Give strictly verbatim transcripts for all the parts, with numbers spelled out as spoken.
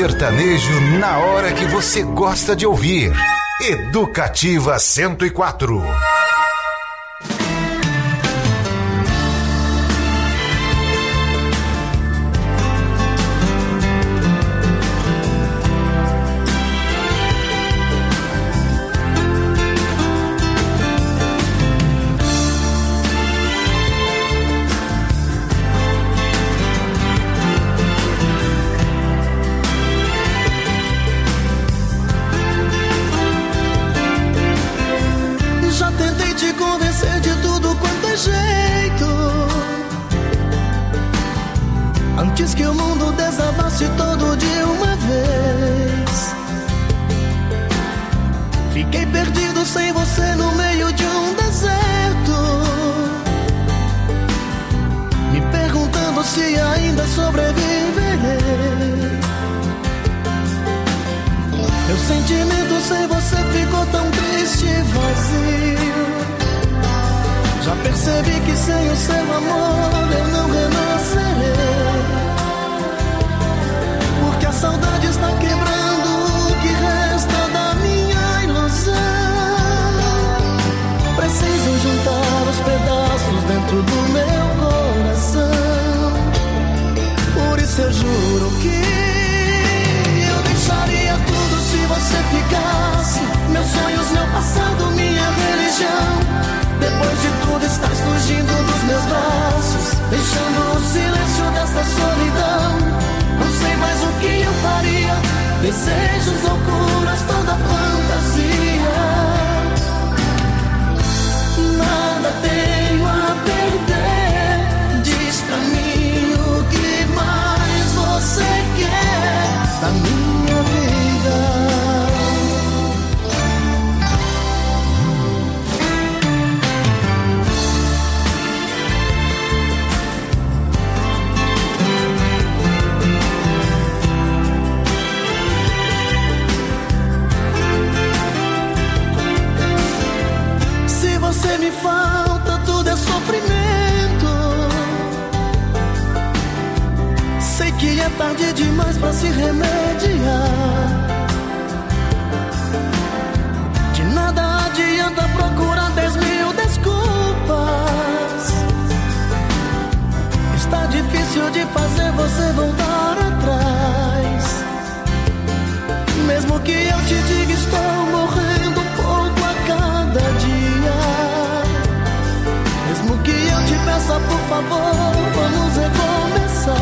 sertanejo na hora que você gosta de ouvir. Educativa cento e quatro. Antes que o mundo desabasse todo de uma vez, fiquei perdido sem você no meio de um deserto, me perguntando se ainda sobreviverei. Meu sentimento sem você ficou tão triste e vazio. Já percebi que sem o seu amor eu não renascerei, porque a saudade está quebrando o que resta da minha ilusão. Preciso juntar os pedaços dentro do meu coração. Por isso eu juro que eu deixaria tudo se você ficasse. Meus sonhos, meu passado, minha religião. Depois de tudo estás fugindo dos meus braços, deixando o silêncio desta solidão. Não sei mais o que eu faria. Desejos, loucuras, toda fantasia. Nada tenho a perder. Diz pra mim o que mais você quer da minha vida. Você me falta, tudo é sofrimento. Sei que é tarde demais pra se remediar. De nada adianta procurar dez mil desculpas. Está difícil de fazer você voltar atrás. Mesmo que eu te diga estou morrendo pouco a cada dia. Mesmo que eu te peça por favor, vamos recomeçar.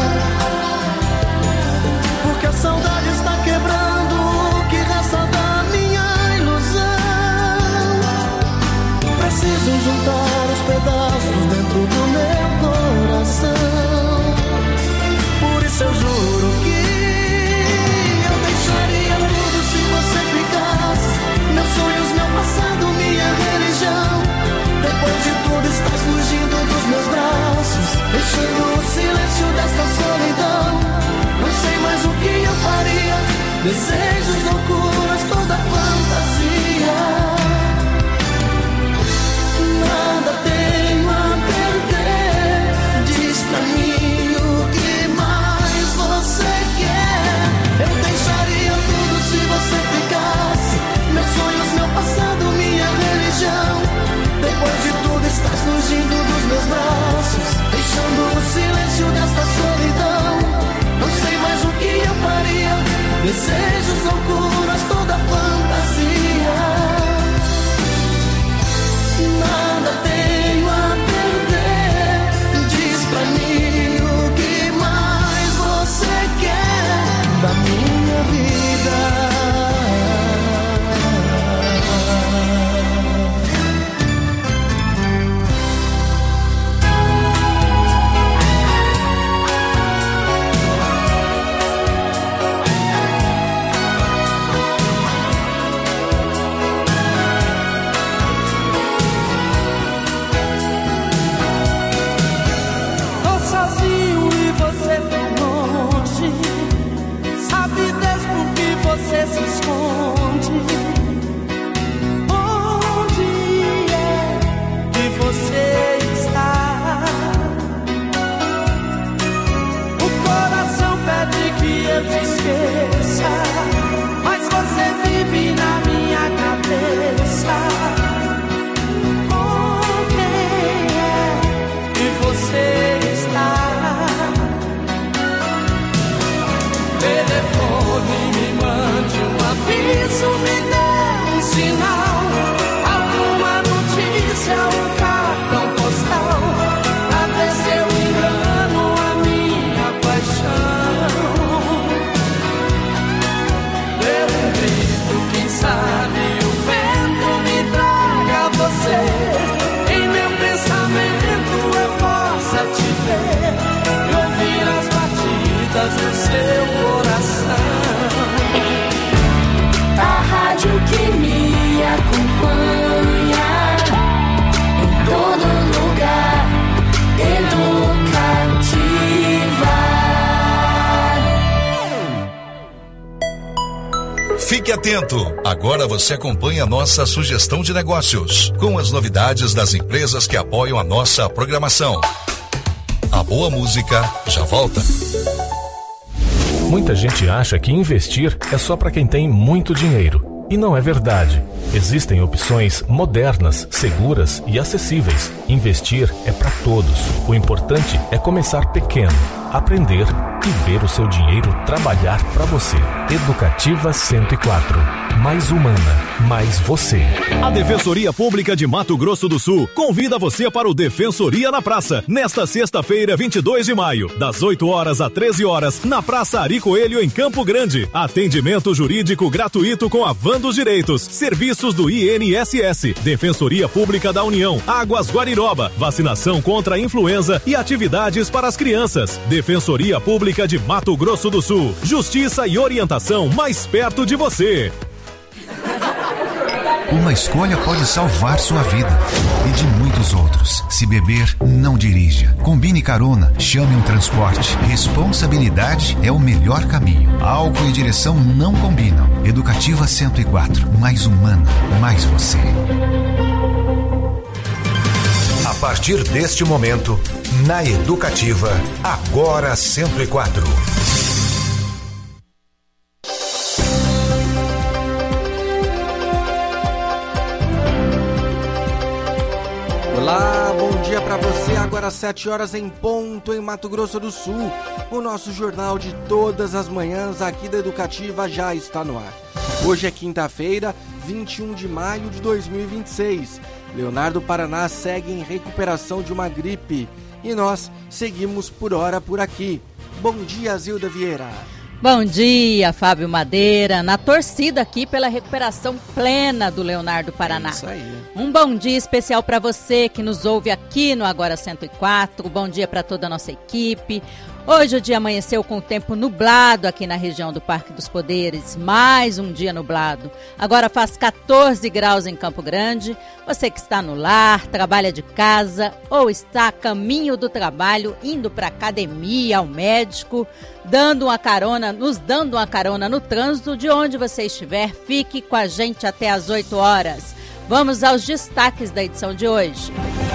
Porque a saudade está quebrando o que resta da minha ilusão. Preciso juntar os pedaços dentro do meu coração. Por isso eu juro que eu deixaria tudo se você ficasse. Meus sonhos, meu passado, minha religião. Depois de tudo estás fugindo dos meus braços, deixando o silêncio desta solidão. Não sei mais o que eu faria. Desejos, loucuras, toda fantasia. Nada tenho a perder. Diz pra mim o que mais você quer. Eu deixaria tudo se você ficasse. Meus sonhos, meu passado, minha religião. Depois de tudo estás fugindo dos meus braços, deixando o silêncio desta solidão. Não sei mais o que eu faria. Desejos, loucuras, toda fantasia. Nada tenho a perder. Diz pra mim o que mais você quer da minha vida. Fique atento. Agora você acompanha a nossa sugestão de negócios, com as novidades das empresas que apoiam a nossa programação. A boa música já volta. Muita gente acha que investir é só para quem tem muito dinheiro. E não é verdade. Existem opções modernas, seguras e acessíveis. Investir é para todos. O importante é começar pequeno, aprender e ver o seu dinheiro trabalhar para você. Educativa cento e quatro. Mais humana, mais você. A Defensoria Pública de Mato Grosso do Sul convida você para o Defensoria na Praça, nesta sexta-feira, vinte e dois de maio, das oito horas às treze horas, na Praça Ari Coelho, em Campo Grande. Atendimento jurídico gratuito com a Van dos Direitos, serviços do I N S S, Defensoria Pública da União, Águas Guariroba, vacinação contra a influenza e atividades para as crianças. Defensoria Pública de Mato Grosso do Sul, justiça e orientação mais perto de você. Uma escolha pode salvar sua vida e de muitos outros. Se beber, não dirija. Combine carona, chame um transporte. Responsabilidade é o melhor caminho. Álcool e direção não combinam. Educativa cento e quatro. Mais humana, mais você. A partir deste momento, na Educativa, agora cento e quatro. Olá, bom dia para você. Agora sete horas em ponto em Mato Grosso do Sul. O nosso jornal de todas as manhãs aqui da Educativa já está no ar. Hoje é quinta-feira, vinte e um de maio de dois mil e vinte e seis. Leonardo Paraná segue em recuperação de uma gripe e nós seguimos por hora por aqui. Bom dia, Zilda Vieira. Bom dia, Fábio Madeira, na torcida aqui pela recuperação plena do Leonardo Paraná. É isso aí. Um bom dia especial para você que nos ouve aqui no Agora cento e quatro, bom dia para toda a nossa equipe. Hoje o dia amanheceu com o tempo nublado aqui na região do Parque dos Poderes, mais um dia nublado. Agora faz quatorze graus em Campo Grande. Você que está no lar, trabalha de casa ou está a caminho do trabalho, indo para a academia, ao médico, dando uma carona, nos dando uma carona no trânsito, de onde você estiver, fique com a gente até às oito horas. Vamos aos destaques da edição de hoje.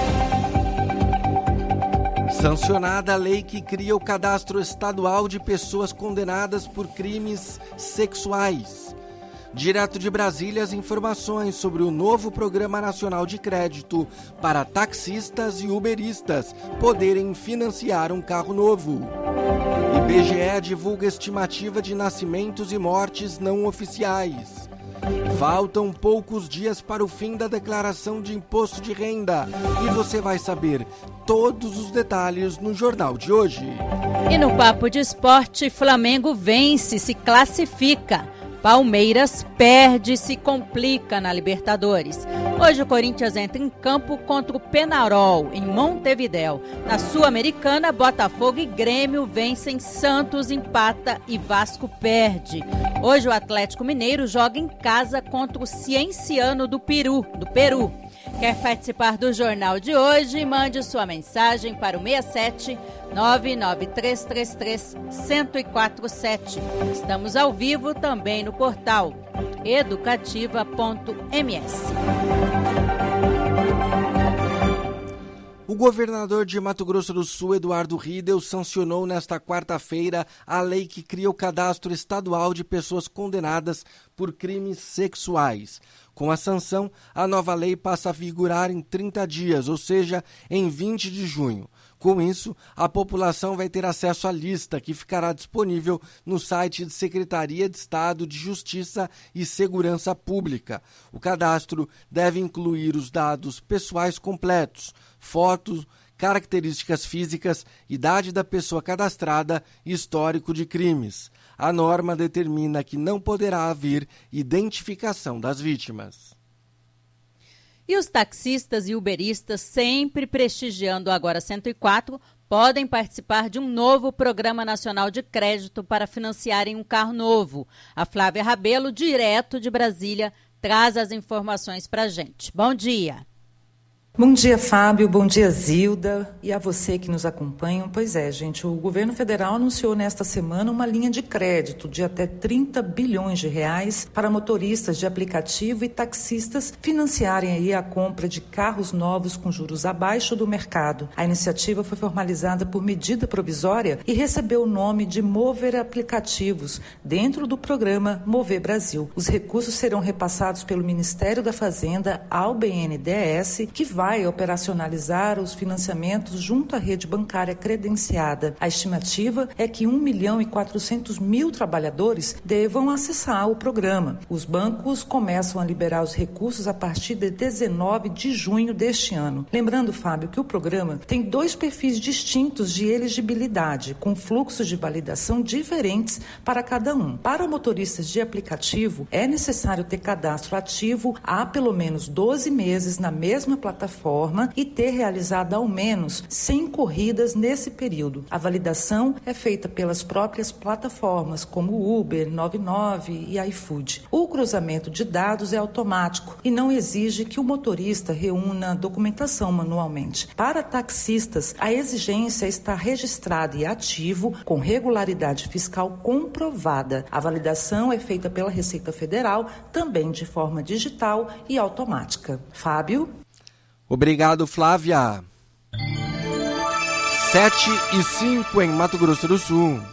Sancionada a lei que cria o cadastro estadual de pessoas condenadas por crimes sexuais. Direto de Brasília, as informações sobre o novo Programa Nacional de Crédito para taxistas e uberistas poderem financiar um carro novo. I B G E divulga estimativa de nascimentos e mortes não oficiais. Faltam poucos dias para o fim da declaração de imposto de renda e você vai saber todos os detalhes no jornal de hoje. E no Papo de Esporte, Flamengo vence, se classifica. Palmeiras perde e se complica na Libertadores. Hoje o Corinthians entra em campo contra o Peñarol, em Montevidéu. Na Sul-Americana, Botafogo e Grêmio vencem, Santos empata e Vasco perde. Hoje o Atlético Mineiro joga em casa contra o Cienciano do Peru. Do Peru. Quer participar do jornal de hoje? Mande sua mensagem para o seis sete nove nove três três três um zero quatro sete. Estamos ao vivo também no portal educativa ponto m s. O governador de Mato Grosso do Sul, Eduardo Riedel, sancionou nesta quarta-feira a lei que cria o cadastro estadual de pessoas condenadas por crimes sexuais. Com a sanção, a nova lei passa a vigorar em trinta dias, ou seja, em vinte de junho. Com isso, a população vai ter acesso à lista, que ficará disponível no site de Secretaria de Estado de Justiça e Segurança Pública. O cadastro deve incluir os dados pessoais completos, fotos, características físicas, idade da pessoa cadastrada e histórico de crimes. A norma determina que não poderá haver identificação das vítimas. E os taxistas e uberistas, sempre prestigiando o Agora cento e quatro, podem participar de um novo Programa Nacional de Crédito para financiarem um carro novo. A Flávia Rabelo, direto de Brasília, traz as informações para a gente. Bom dia. Bom dia, Fábio. Bom dia, Zilda. E a você que nos acompanha. Pois é, gente, o governo federal anunciou nesta semana uma linha de crédito de até trinta bilhões de reais para motoristas de aplicativo e taxistas financiarem aí a compra de carros novos com juros abaixo do mercado. A iniciativa foi formalizada por medida provisória e recebeu o nome de Mover Aplicativos, dentro do programa Mover Brasil. Os recursos serão repassados pelo Ministério da Fazenda ao B N D E S, que vai vai operacionalizar os financiamentos junto à rede bancária credenciada. A estimativa é que um milhão e quatrocentos mil trabalhadores devam acessar o programa. Os bancos começam a liberar os recursos a partir de dezenove de junho deste ano. Lembrando, Fábio, que o programa tem dois perfis distintos de elegibilidade, com fluxos de validação diferentes para cada um. Para motoristas de aplicativo, é necessário ter cadastro ativo há pelo menos doze meses na mesma plataforma e ter realizado ao menos cem corridas nesse período. A validação é feita pelas próprias plataformas, como Uber, noventa e nove e iFood. O cruzamento de dados é automático e não exige que o motorista reúna documentação manualmente. Para taxistas, a exigência é estar registrado e ativo com regularidade fiscal comprovada. A validação é feita pela Receita Federal, também de forma digital e automática. Fábio? Obrigado, Flávia. Sete e cinco em Mato Grosso do Sul.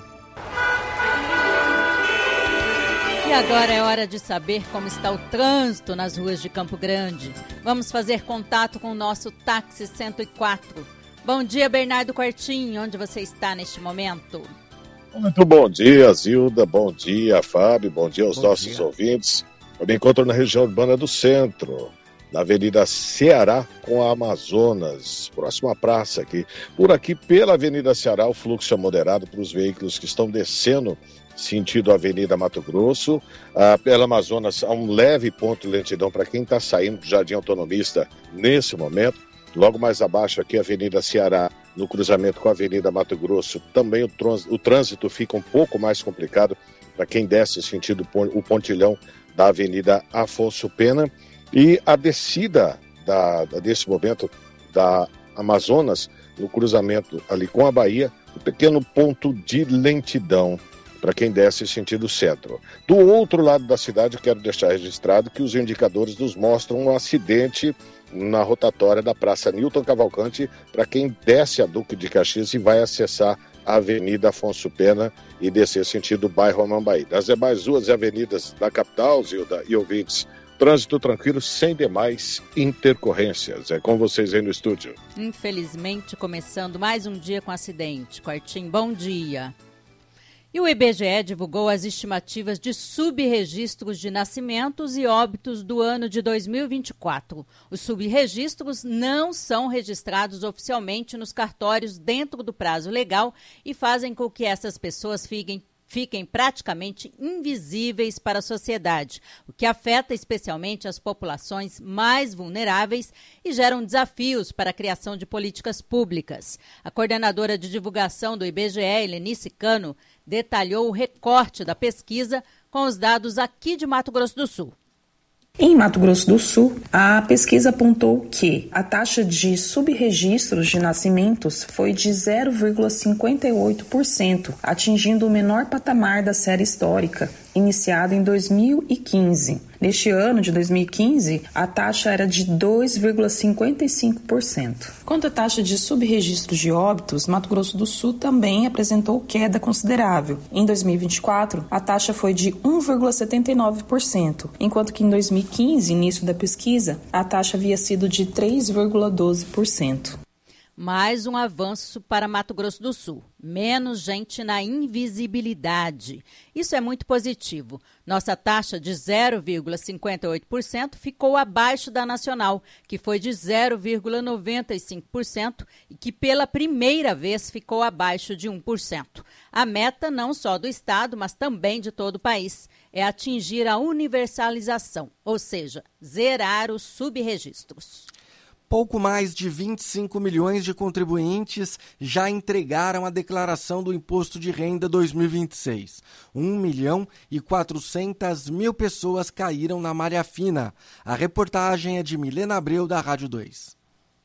E agora é hora de saber como está o trânsito nas ruas de Campo Grande. Vamos fazer contato com o nosso táxi cento e quatro. Bom dia, Bernardo Quartim, onde você está neste momento? Muito bom dia, Zilda, bom dia, Fábio, bom dia aos bom nossos dia. ouvintes. Eu me encontro na região urbana do centro, na Avenida Ceará com a Amazonas, próxima à praça aqui. Por aqui, pela Avenida Ceará, o fluxo é moderado para os veículos que estão descendo sentido Avenida Mato Grosso. Ah, pela Amazonas, há um leve ponto de lentidão para quem está saindo do Jardim Autonomista nesse momento. Logo mais abaixo aqui, Avenida Ceará, no cruzamento com a Avenida Mato Grosso, também o, trans, o trânsito fica um pouco mais complicado para quem desce sentido o pontilhão da Avenida Afonso Pena. E a descida da, da, desse momento da Amazonas, no cruzamento ali com a Bahia, um pequeno ponto de lentidão para quem desce sentido centro. Do outro lado da cidade, eu quero deixar registrado que os indicadores nos mostram um acidente na rotatória da Praça Newton Cavalcante para quem desce a Duque de Caxias e vai acessar a Avenida Afonso Pena e descer sentido bairro Amambaí. Das demais ruas e avenidas da capital, Zilda e ouvintes, trânsito tranquilo, sem demais intercorrências. É com vocês aí no estúdio. Infelizmente, começando mais um dia com acidente. Quartim, bom dia. E o I B G E divulgou as estimativas de subregistros de nascimentos e óbitos do ano de dois mil e vinte e quatro. Os subregistros não são registrados oficialmente nos cartórios dentro do prazo legal e fazem com que essas pessoas fiquem fiquem praticamente invisíveis para a sociedade, o que afeta especialmente as populações mais vulneráveis e geram desafios para a criação de políticas públicas. A coordenadora de divulgação do I B G E, Helenice Cano, detalhou o recorte da pesquisa com os dados aqui de Mato Grosso do Sul. Em Mato Grosso do Sul, a pesquisa apontou que a taxa de subregistros de nascimentos foi de zero vírgula cinquenta e oito por cento, atingindo o menor patamar da série histórica, iniciada em dois mil e quinze. Neste ano de dois mil e quinze, a taxa era de dois vírgula cinquenta e cinco por cento. Quanto à taxa de subregistros de óbitos, Mato Grosso do Sul também apresentou queda considerável. Em dois mil e vinte e quatro, a taxa foi de um vírgula setenta e nove por cento, enquanto que em dois mil e quinze, início da pesquisa, a taxa havia sido de três vírgula doze por cento. Mais um avanço para Mato Grosso do Sul. Menos gente na invisibilidade. Isso é muito positivo. Nossa taxa de zero vírgula cinquenta e oito por cento ficou abaixo da nacional, que foi de zero vírgula noventa e cinco por cento e que pela primeira vez ficou abaixo de um por cento. A meta não só do estado, mas também de todo o país, é atingir a universalização, ou seja, zerar os subregistros. Pouco mais de vinte e cinco milhões de contribuintes já entregaram a declaração do Imposto de Renda dois mil e vinte e seis. um milhão e quatrocentas mil pessoas caíram na malha fina. A reportagem é de Milena Abreu, da Rádio dois.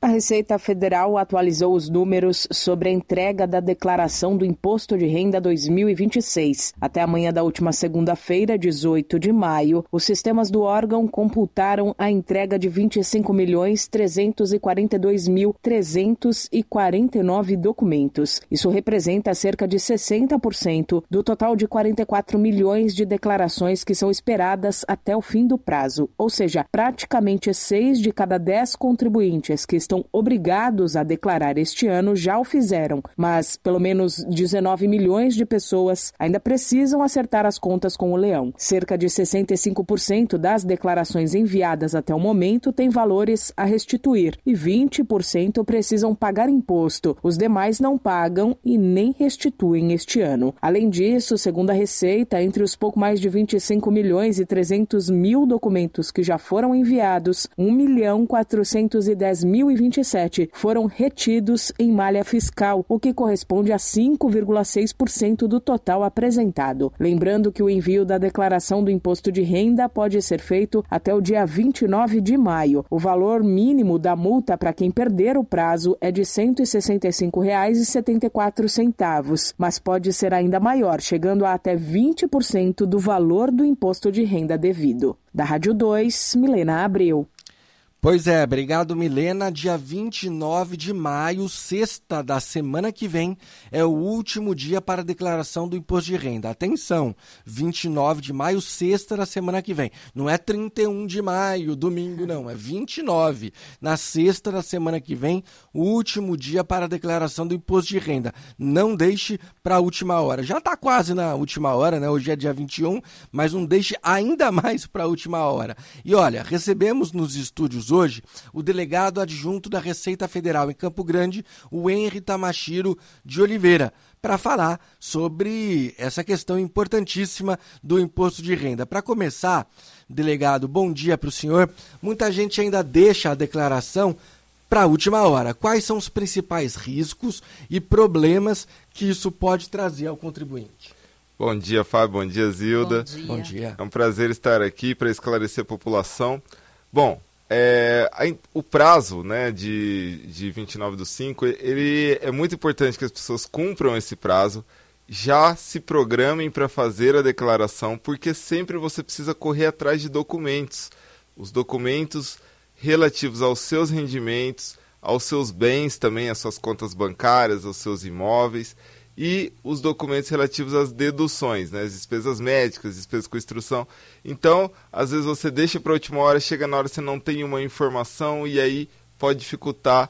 A Receita Federal atualizou os números sobre a entrega da declaração do Imposto de Renda dois mil e vinte e seis. Até amanhã da última segunda-feira, dezoito de maio, os sistemas do órgão computaram a entrega de vinte e cinco milhões trezentos e quarenta e dois mil trezentos e quarenta e nove documentos. Isso representa cerca de sessenta por cento do total de quarenta e quatro milhões de declarações que são esperadas até o fim do prazo. Ou seja, praticamente seis de cada dez contribuintes que estão obrigados a declarar este ano já o fizeram, mas pelo menos dezenove milhões de pessoas ainda precisam acertar as contas com o leão. Cerca de sessenta e cinco por cento das declarações enviadas até o momento têm valores a restituir e vinte por cento precisam pagar imposto. Os demais não pagam e nem restituem este ano. Além disso, segundo a Receita, entre os pouco mais de vinte e cinco milhões e trezentos mil documentos que já foram enviados, um milhão quatrocentos e dez mil e vinte e sete foram retidos em malha fiscal, o que corresponde a cinco vírgula seis por cento do total apresentado. Lembrando que o envio da declaração do imposto de renda pode ser feito até o dia vinte e nove de maio. O valor mínimo da multa para quem perder o prazo é de cento e sessenta e cinco reais e setenta e quatro centavos, mas pode ser ainda maior, chegando a até vinte por cento do valor do imposto de renda devido. Da Rádio dois, Milena Abreu. Pois é, obrigado, Milena. Dia vinte e nove de maio, sexta da semana que vem, é o último dia para a declaração do imposto de renda. Atenção, vinte e nove de maio, sexta da semana que vem. Não é trinta e um de maio, domingo, não. É vinte e nove. Na sexta da semana que vem, o último dia para a declaração do imposto de renda. Não deixe para a última hora. Já está quase na última hora, né? Hoje é dia vinte e um, mas não deixe ainda mais para a última hora. E olha, recebemos nos estúdios hoje o delegado adjunto da Receita Federal em Campo Grande, o Henry Tamashiro de Oliveira, para falar sobre essa questão importantíssima do imposto de renda. Para começar, delegado, bom dia para o senhor. Muita gente ainda deixa a declaração para a última hora. Quais são os principais riscos e problemas que isso pode trazer ao contribuinte? Bom dia, Fábio. Bom dia, Zilda. Bom dia. Bom dia. É um prazer estar aqui para esclarecer a população. Bom, É, a, o prazo, né, de, de vinte e nove do cinco, ele é muito importante que as pessoas cumpram esse prazo, já se programem para fazer a declaração, porque sempre você precisa correr atrás de documentos. Os documentos relativos aos seus rendimentos, aos seus bens também, às suas contas bancárias, aos seus imóveis, e os documentos relativos às deduções, né, as despesas médicas, despesas com instrução. Então, às vezes você deixa para a última hora, chega na hora você não tem uma informação e aí pode dificultar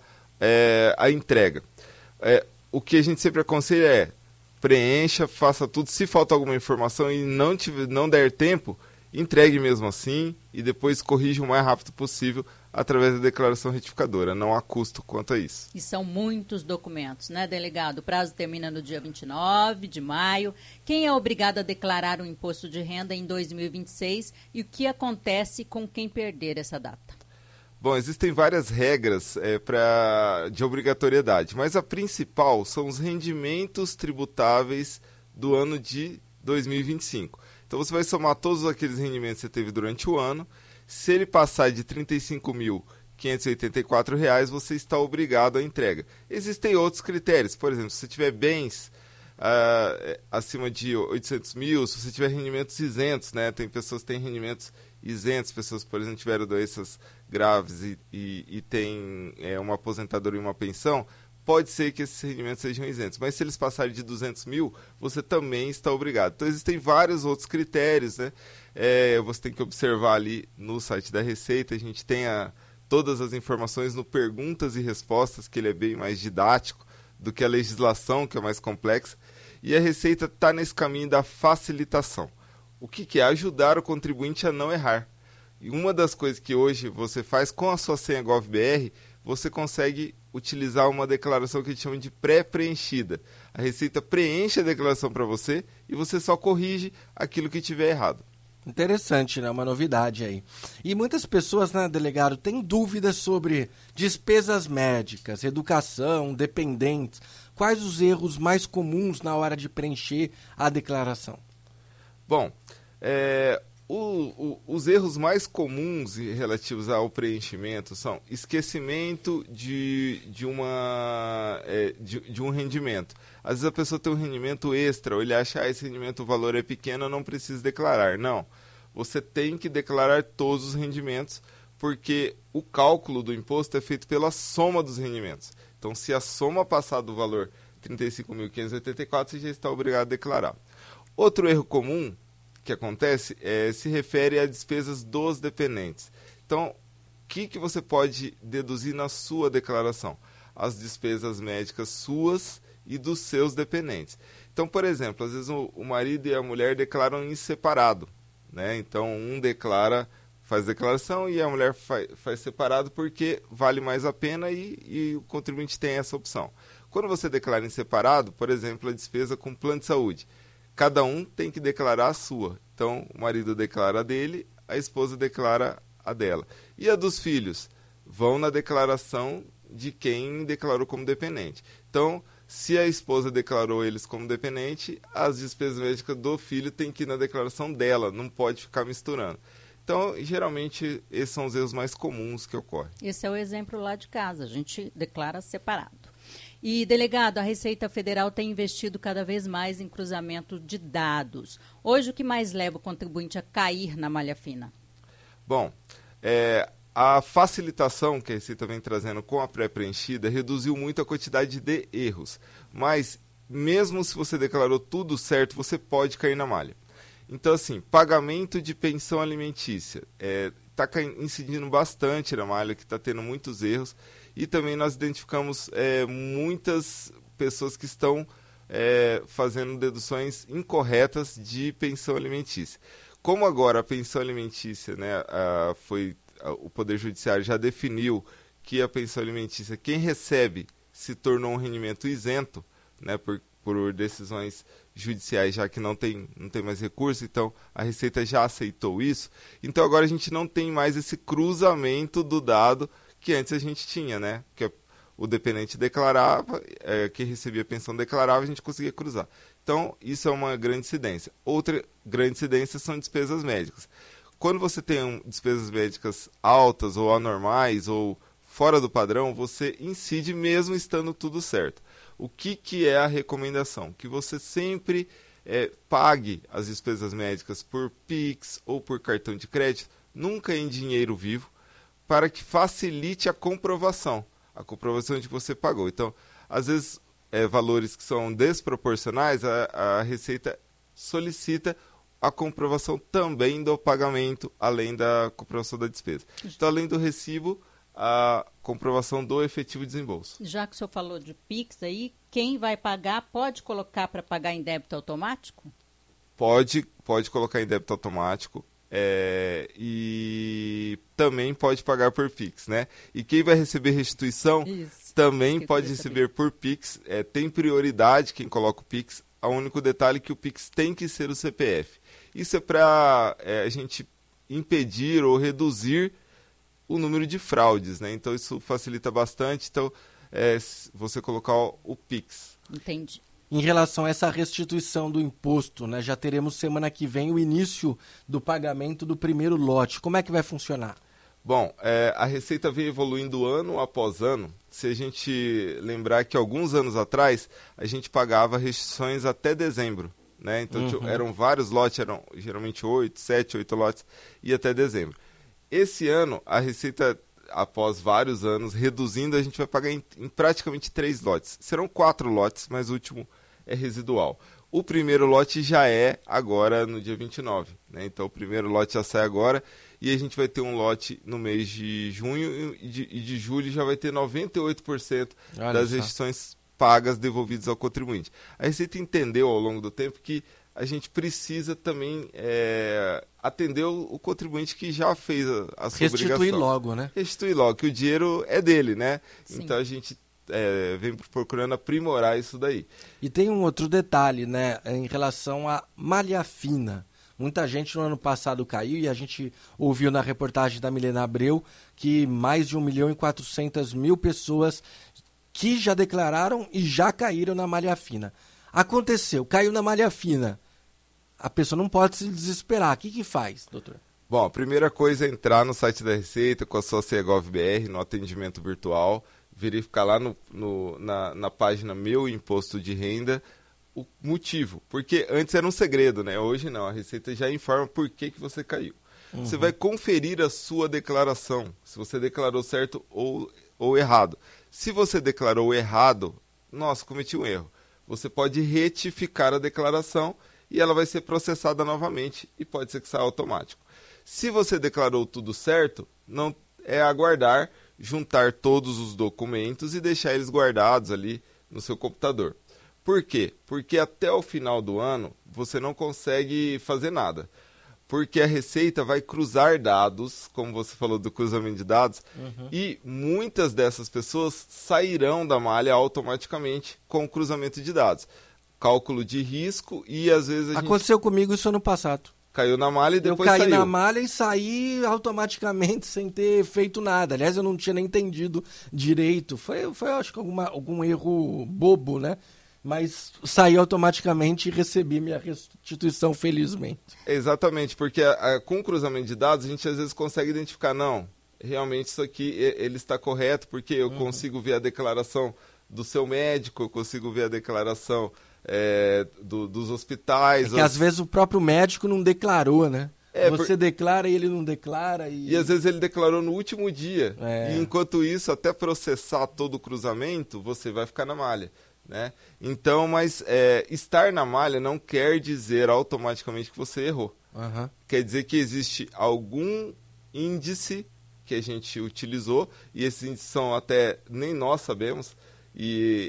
é, a entrega. É, o que a gente sempre aconselha é preencha, faça tudo. Se falta alguma informação e não, tiver, não der tempo, entregue mesmo assim e depois corrija o mais rápido possível através da declaração retificadora. Não há custo quanto a isso. E são muitos documentos, né, delegado? O prazo termina no dia vinte e nove de maio. Quem é obrigado a declarar o imposto de renda em dois mil e vinte e seis e o que acontece com quem perder essa data? Bom, existem várias regras é, pra, de obrigatoriedade, mas a principal são os rendimentos tributáveis do ano de dois mil e vinte e cinco. Então você vai somar todos aqueles rendimentos que você teve durante o ano. Se ele passar de trinta e cinco mil quinhentos e oitenta e quatro reais, você está obrigado à entrega. Existem outros critérios, por exemplo, se você tiver bens uh, acima de oitocentos mil, se você tiver rendimentos isentos, né? Tem pessoas que têm rendimentos isentos, pessoas, por exemplo, tiveram doenças graves e, e, e têm é, uma aposentadoria e uma pensão, pode ser que esses rendimentos sejam isentos, mas se eles passarem de duzentos mil, você também está obrigado. Então existem vários outros critérios, né? É, você tem que observar ali no site da Receita, a gente tem a, todas as informações no Perguntas e Respostas, que ele é bem mais didático do que a legislação, que é mais complexa, e a Receita está nesse caminho da facilitação. O que, que é? Ajudar o contribuinte a não errar. E uma das coisas que hoje você faz com a sua senha GovBR, você consegue utilizar uma declaração que a gente chama de pré-preenchida. A Receita preenche a declaração para você e você só corrige aquilo que tiver errado. Interessante, né? Uma novidade aí. E muitas pessoas, né, delegado, têm dúvidas sobre despesas médicas, educação, dependentes. Quais os erros mais comuns na hora de preencher a declaração? Bom, é, o, o, os erros mais comuns relativos ao preenchimento são esquecimento de, de, uma, é, de, de um rendimento. Às vezes a pessoa tem um rendimento extra, ou ele acha que ah, esse rendimento, o valor é pequeno, eu não preciso declarar. Não, você tem que declarar todos os rendimentos, porque o cálculo do imposto é feito pela soma dos rendimentos. Então, se a soma passar do valor trinta e cinco mil quinhentos e oitenta e quatro, você já está obrigado a declarar. Outro erro comum que acontece é, se refere a despesas dos dependentes. Então, o que, que você pode deduzir na sua declaração? As despesas médicas suas e dos seus dependentes. Então, por exemplo, às vezes o, o marido e a mulher declaram em separado, né? Então, um declara, faz declaração e a mulher faz, faz separado porque vale mais a pena e, e o contribuinte tem essa opção. Quando você declara em separado, por exemplo, a despesa com plano de saúde, cada um tem que declarar a sua. Então, o marido declara a dele, a esposa declara a dela. E a dos filhos? Vão na declaração de quem declarou como dependente. Então, se a esposa declarou eles como dependente, as despesas médicas do filho tem que ir na declaração dela, não pode ficar misturando. Então, geralmente, esses são os erros mais comuns que ocorrem. Esse é o exemplo lá de casa, a gente declara separado. E, delegado, a Receita Federal tem investido cada vez mais em cruzamento de dados. Hoje, o que mais leva o contribuinte a cair na malha fina? Bom, é, a facilitação que a Receita vem trazendo com a pré-preenchida reduziu muito a quantidade de erros. Mas, mesmo se você declarou tudo certo, você pode cair na malha. Então, assim, pagamento de pensão alimentícia. Está é, incidindo bastante na malha, que está tendo muitos erros. E também nós identificamos é, muitas pessoas que estão é, fazendo deduções incorretas de pensão alimentícia. Como agora a pensão alimentícia, né, a, foi, a, o Poder Judiciário já definiu que a pensão alimentícia, quem recebe, se tornou um rendimento isento, né, por, por decisões judiciais, já que não tem, não tem mais recurso, então a Receita já aceitou isso. Então agora a gente não tem mais esse cruzamento do dado que antes a gente tinha, né? Que o dependente declarava, é, quem recebia pensão declarava, a gente conseguia cruzar. Então, isso é uma grande incidência. Outra grande incidência são despesas médicas. Quando você tem um, despesas médicas altas ou anormais ou fora do padrão, você incide mesmo estando tudo certo. O que, que é a recomendação? Que você sempre é, pague as despesas médicas por Pix ou por cartão de crédito, nunca em dinheiro vivo, para que facilite a comprovação, a comprovação de que você pagou. Então, às vezes, é, valores que são desproporcionais, a, a Receita solicita a comprovação também do pagamento, além da comprovação da despesa. Então, além do recibo, a comprovação do efetivo desembolso. Já que o senhor falou de Pix aí, quem vai pagar pode colocar para pagar em débito automático? Pode, pode colocar em débito automático. É, e também pode pagar por Pix, né? E quem vai receber restituição Isso, também pode receber saber. por Pix. É, tem prioridade quem coloca o Pix. O único detalhe é que o Pix tem que ser o C P F. Isso é para é, a gente impedir ou reduzir o número de fraudes, né? Então isso facilita bastante. Então, é, você colocar o, o Pix. Entendi. Em relação a essa restituição do imposto, né, já teremos semana que vem o início do pagamento do primeiro lote. Como é que vai funcionar? Bom, é, a Receita vem evoluindo ano após ano. Se a gente lembrar que alguns anos atrás a gente pagava restituições até dezembro, né? Então uhum. eram vários lotes, eram geralmente oito, sete, oito lotes, e até dezembro. Esse ano a Receita, após vários anos reduzindo, a gente vai pagar em, em praticamente três lotes. Serão quatro lotes, mas o último é residual. O primeiro lote já é agora no dia vinte e nove, né? Então o primeiro lote já sai agora e a gente vai ter um lote no mês de junho e de, e de julho já vai ter noventa e oito por cento das restituições pagas devolvidas ao contribuinte. A Receita entendeu ao longo do tempo que a gente precisa também é, atender o, o contribuinte que já fez a, a sua Restituir obrigação. Restituir logo, né? Restituir logo, que o dinheiro é dele, né? Sim. Então a gente é, vem procurando aprimorar isso daí. E tem um outro detalhe, né, em relação à malha fina. Muita gente no ano passado caiu e a gente ouviu na reportagem da Milena Abreu que mais de um milhão e quatrocentas mil pessoas que já declararam e já caíram na malha fina. Aconteceu, caiu na malha fina. a pessoa não pode se desesperar. O que que faz, doutor? Bom, a primeira coisa é entrar no site da Receita com a sua Segov B R, no atendimento virtual, verificar lá no, no, na, na página Meu Imposto de Renda o motivo. Porque antes era um segredo, né? Hoje não, a Receita já informa por que, que você caiu. Uhum. Você vai conferir a sua declaração, se você declarou certo ou, ou errado. Se você declarou errado, nossa, cometi um erro. Você pode retificar a declaração e ela vai ser processada novamente e pode ser que saia automático. Se você declarou tudo certo, não é aguardar, juntar todos os documentos e deixar eles guardados ali no seu computador. Por quê? Porque até o final do ano você não consegue fazer nada. Porque a Receita vai cruzar dados, como você falou do cruzamento de dados, uhum. e muitas dessas pessoas sairão da malha automaticamente com o cruzamento de dados. Cálculo de risco e às vezes a Aconteceu gente... comigo isso ano passado. Caiu na malha e depois saiu. Eu caí saiu. na malha e saí automaticamente sem ter feito nada. Aliás, eu não tinha nem entendido direito. Foi, foi acho que alguma, algum erro bobo, né? Mas saí automaticamente e recebi minha restituição, felizmente. Exatamente, porque a, a, com o cruzamento de dados a gente às vezes consegue identificar, não, realmente isso aqui ele está correto, porque eu uhum. consigo ver a declaração do seu médico, eu consigo ver a declaração é, do, dos hospitais. É que os... às vezes o próprio médico não declarou, né? É, Você por... declara e ele não declara. E... e às vezes ele declarou no último dia. É. E enquanto isso, até processar todo o cruzamento, você vai ficar na malha. Né? Então, mas é, estar na malha não quer dizer automaticamente que você errou. Uhum. Quer dizer que existe algum índice que a gente utilizou, e esses índices são até, nem nós sabemos, e,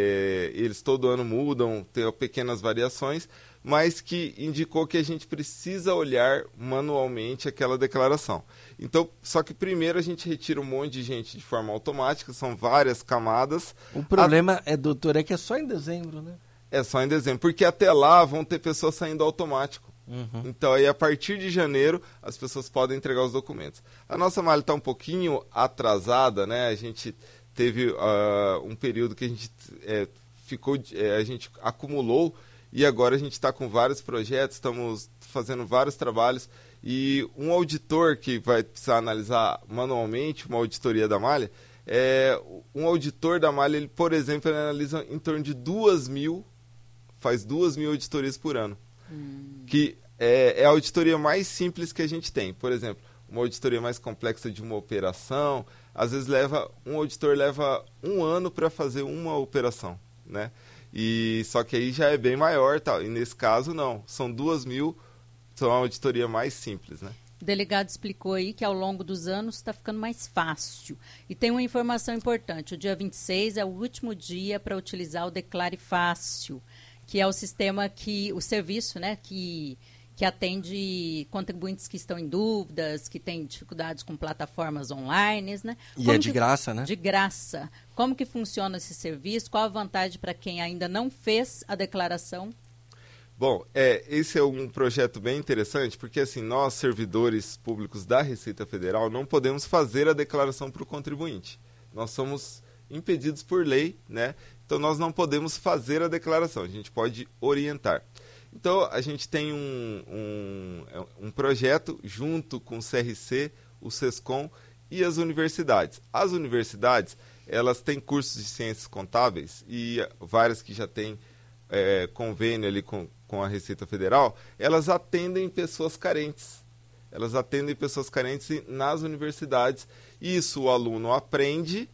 e eles todo ano mudam, tem pequenas variações, mas que indicou que a gente precisa olhar manualmente aquela declaração. Então, só que primeiro a gente retira um monte de gente de forma automática, são várias camadas. O problema, a... é, doutor, é que é só em dezembro, né? É só em dezembro, porque até lá vão ter pessoas saindo automático. Uhum. Então, aí a partir de janeiro, as pessoas podem entregar os documentos. A nossa malha está um pouquinho atrasada, né? A gente teve uh, um período que a gente é, ficou, é, a gente acumulou, e agora a gente está com vários projetos, estamos fazendo vários trabalhos, e um auditor que vai precisar analisar manualmente uma auditoria da malha, é, um auditor da malha, ele, por exemplo, ele analisa em torno de duas mil, faz duas mil auditorias por ano, hum. que é, é a auditoria mais simples que a gente tem. Por exemplo, uma auditoria mais complexa de uma operação, às vezes leva, um auditor leva um ano para fazer uma operação, né? E, só que aí já é bem maior, tal. E nesse caso não, são duas mil, são a auditoria mais simples, né? O delegado explicou aí que ao longo dos anos está ficando mais fácil. E tem uma informação importante, o dia vinte e seis é o último dia para utilizar o Declare Fácil, que é o sistema que, o serviço, né, que, que atende contribuintes que estão em dúvidas, que têm dificuldades com plataformas online, né? E Como é de que, graça, né? De graça. Como que funciona esse serviço? Qual a vantagem para quem ainda não fez a declaração? Bom, é, esse é um projeto bem interessante, porque assim, nós, servidores públicos da Receita Federal, não podemos fazer a declaração para o contribuinte. Nós somos impedidos por lei, né? Então nós não podemos fazer a declaração, a gente pode orientar. Então a gente tem um, um, um projeto junto com o C R C, o SESCOM e as universidades. As universidades, elas têm cursos de ciências contábeis e várias que já têm é, convênio ali com, com a Receita Federal, elas atendem pessoas carentes. Elas atendem pessoas carentes nas universidades. Isso o aluno aprende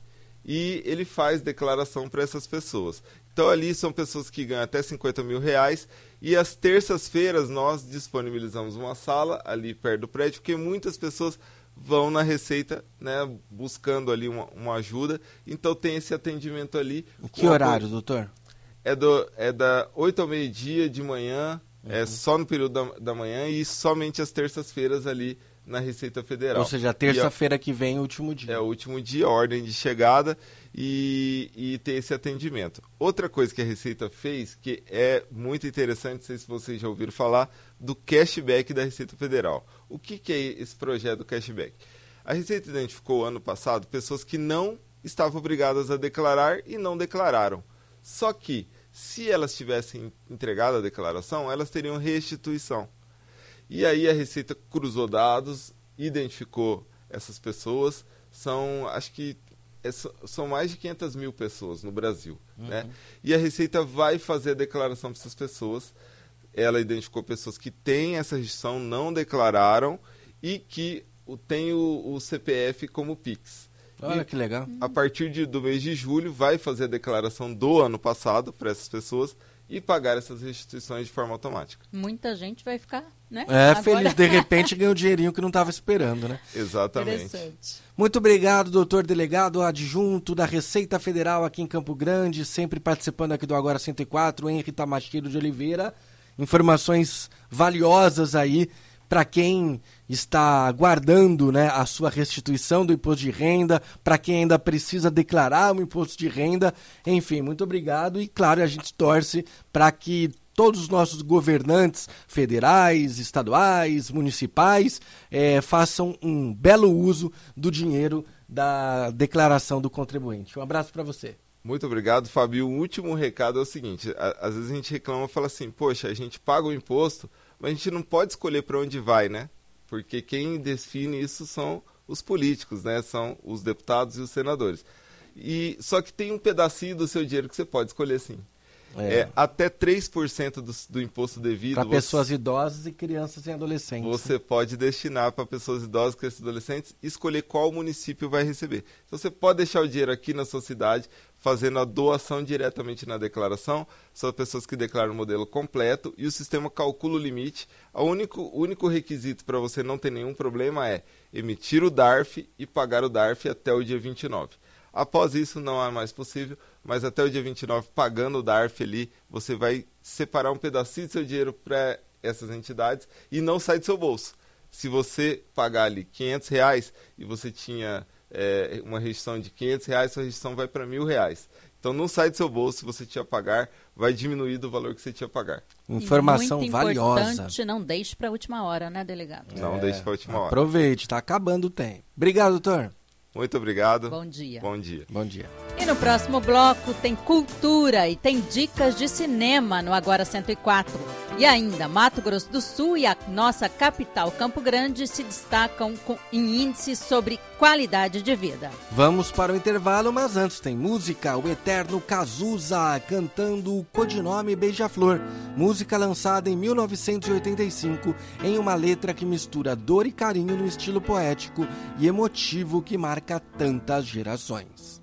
e ele faz declaração para essas pessoas. Então ali são pessoas que ganham até cinquenta mil reais e às terças-feiras nós disponibilizamos uma sala ali perto do prédio, porque muitas pessoas vão na Receita, né, buscando ali uma, uma ajuda, então tem esse atendimento ali. O que horário, doutor? É, do, é da oito ao meio-dia de manhã, uhum. é só no período da, da manhã e somente às terças-feiras ali na Receita Federal. Ou seja, terça-feira que vem é o último dia. É o último dia, ordem de chegada e, e ter esse atendimento. Outra coisa que a Receita fez, que é muito interessante, não sei se vocês já ouviram falar, do cashback da Receita Federal. O que, que é esse projeto do cashback? A Receita identificou ano passado pessoas que não estavam obrigadas a declarar e não declararam. Só que Se elas tivessem entregado a declaração, elas teriam restituição. E aí a Receita cruzou dados, identificou essas pessoas, são, acho que é, são mais de quinhentas mil pessoas no Brasil. Uhum. Né? E a Receita vai fazer a declaração para essas pessoas. Ela identificou pessoas que têm essa restrição, não declararam e que têm o, o C P F como Pix. Olha e, que legal. A partir de, do mês de julho, vai fazer a declaração do ano passado para essas pessoas e pagar essas restituições de forma automática. Muita gente vai ficar, né? É, Agora... feliz, de repente ganhou um dinheirinho que não estava esperando, né? Exatamente. Muito obrigado, doutor delegado adjunto da Receita Federal aqui em Campo Grande, sempre participando aqui do Agora cento e quatro, Henri Tamachiro de Oliveira. Informações valiosas aí para quem está aguardando, né, a sua restituição do imposto de renda, para quem ainda precisa declarar o imposto de renda. Enfim, muito obrigado e, claro, a gente torce para que todos os nossos governantes federais, estaduais, municipais eh, façam um belo uso do dinheiro da declaração do contribuinte. Um abraço para você. Muito obrigado, Fábio. O último recado é o seguinte, a, às vezes a gente reclama e fala assim, poxa, a gente paga o imposto, mas a gente não pode escolher para onde vai, né? Porque quem define isso são os políticos, né? São os deputados e os senadores. E, só que tem um pedacinho do seu dinheiro que você pode escolher sim. É. É, até três por cento do, do imposto devido... Para pessoas idosas e crianças e adolescentes. Você pode destinar para pessoas idosas, crianças e adolescentes e escolher qual município vai receber. Então você pode deixar o dinheiro aqui na sua cidade, fazendo a doação diretamente na declaração. São pessoas que declaram o modelo completo e o sistema calcula o limite. O único, único requisito para você não ter nenhum problema é emitir o D A R F e pagar o D A R F até o dia vinte e nove. Após isso não é mais possível, mas até o dia vinte e nove, pagando o D A R F ali, você vai separar um pedacinho do seu dinheiro para essas entidades e não sai do seu bolso. Se você pagar ali quinhentos reais e você tinha é, uma restrição de quinhentos reais, sua restrição vai para mil reais. Então não sai do seu bolso, se você tinha pagar, vai diminuir do valor que você tinha pagar. Informação muito valiosa. Importante, não deixe para a última hora, né, delegado? Não é, deixe para a última hora. Aproveite, está acabando o tempo. Obrigado, doutor. Muito obrigado. Bom dia. Bom dia. Bom dia. E no próximo bloco tem cultura e tem dicas de cinema no Agora cento e quatro. E ainda, Mato Grosso do Sul e a nossa capital Campo Grande se destacam com, em índices sobre qualidade de vida. Vamos para o intervalo, mas antes tem música, o eterno Cazuza cantando o Codinome Beija-Flor, música lançada em mil novecentos e oitenta e cinco em uma letra que mistura dor e carinho no estilo poético e emotivo que marca tantas gerações.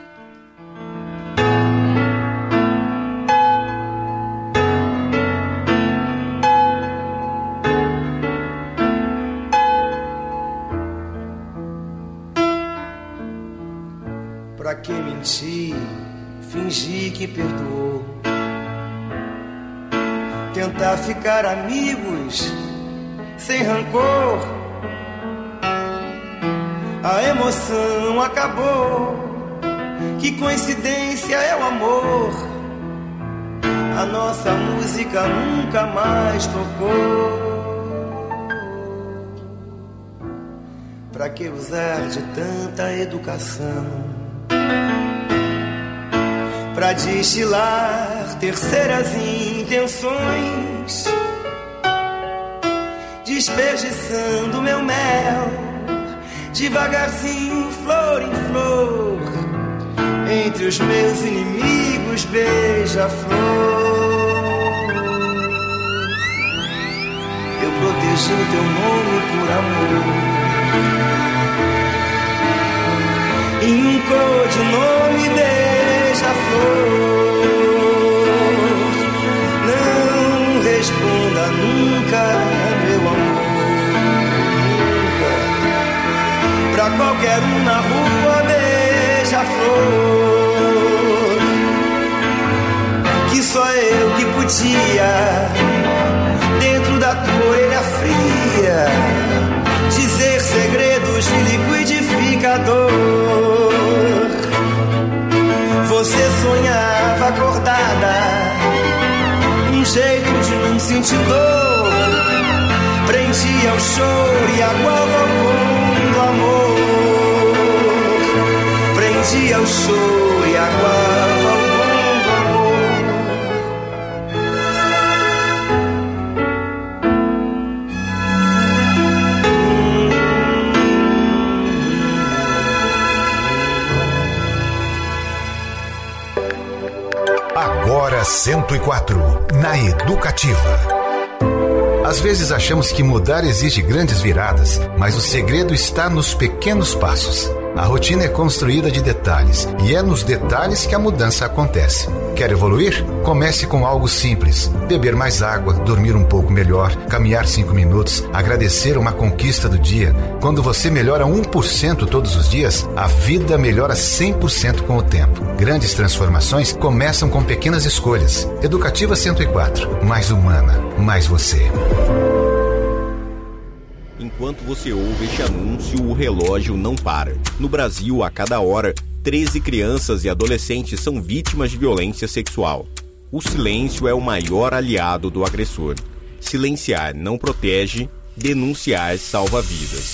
Pra que mentir, fingir que perdoou, tentar ficar amigos sem rancor. A emoção acabou, que coincidência é o amor. A nossa música nunca mais tocou. Pra que usar de tanta educação pra destilar terceiras intenções, desperdiçando meu mel devagarzinho, flor em flor, entre os meus inimigos, beija-flor. Eu protegi o teu nome por amor, e um codinome beija-flor. Não responda nunca, meu amor, nunca, pra qualquer um na rua, beija-flor, que só eu que podia, dentro da tua orelha fria, dizer segredos de liquidificador. Você sonhava acordada, um jeito de não sentir dor, prendia o choro e aguava o bom do amor, prendia o choro e aguava o bom do amor. cento e quatro, na Educativa. Às vezes achamos que mudar exige grandes viradas, mas o segredo está nos pequenos passos. A rotina é construída de detalhes e é nos detalhes que a mudança acontece. Quer evoluir? Comece com algo simples. Beber mais água, dormir um pouco melhor, caminhar cinco minutos, agradecer uma conquista do dia. Quando você melhora um por cento todos os dias, a vida melhora cem por cento com o tempo. Grandes transformações começam com pequenas escolhas. Educativa cento e quatro. Mais humana, mais você. Enquanto você ouve este anúncio, o relógio não para. No Brasil, a cada hora, treze crianças e adolescentes são vítimas de violência sexual. O silêncio é o maior aliado do agressor. Silenciar não protege, denunciar salva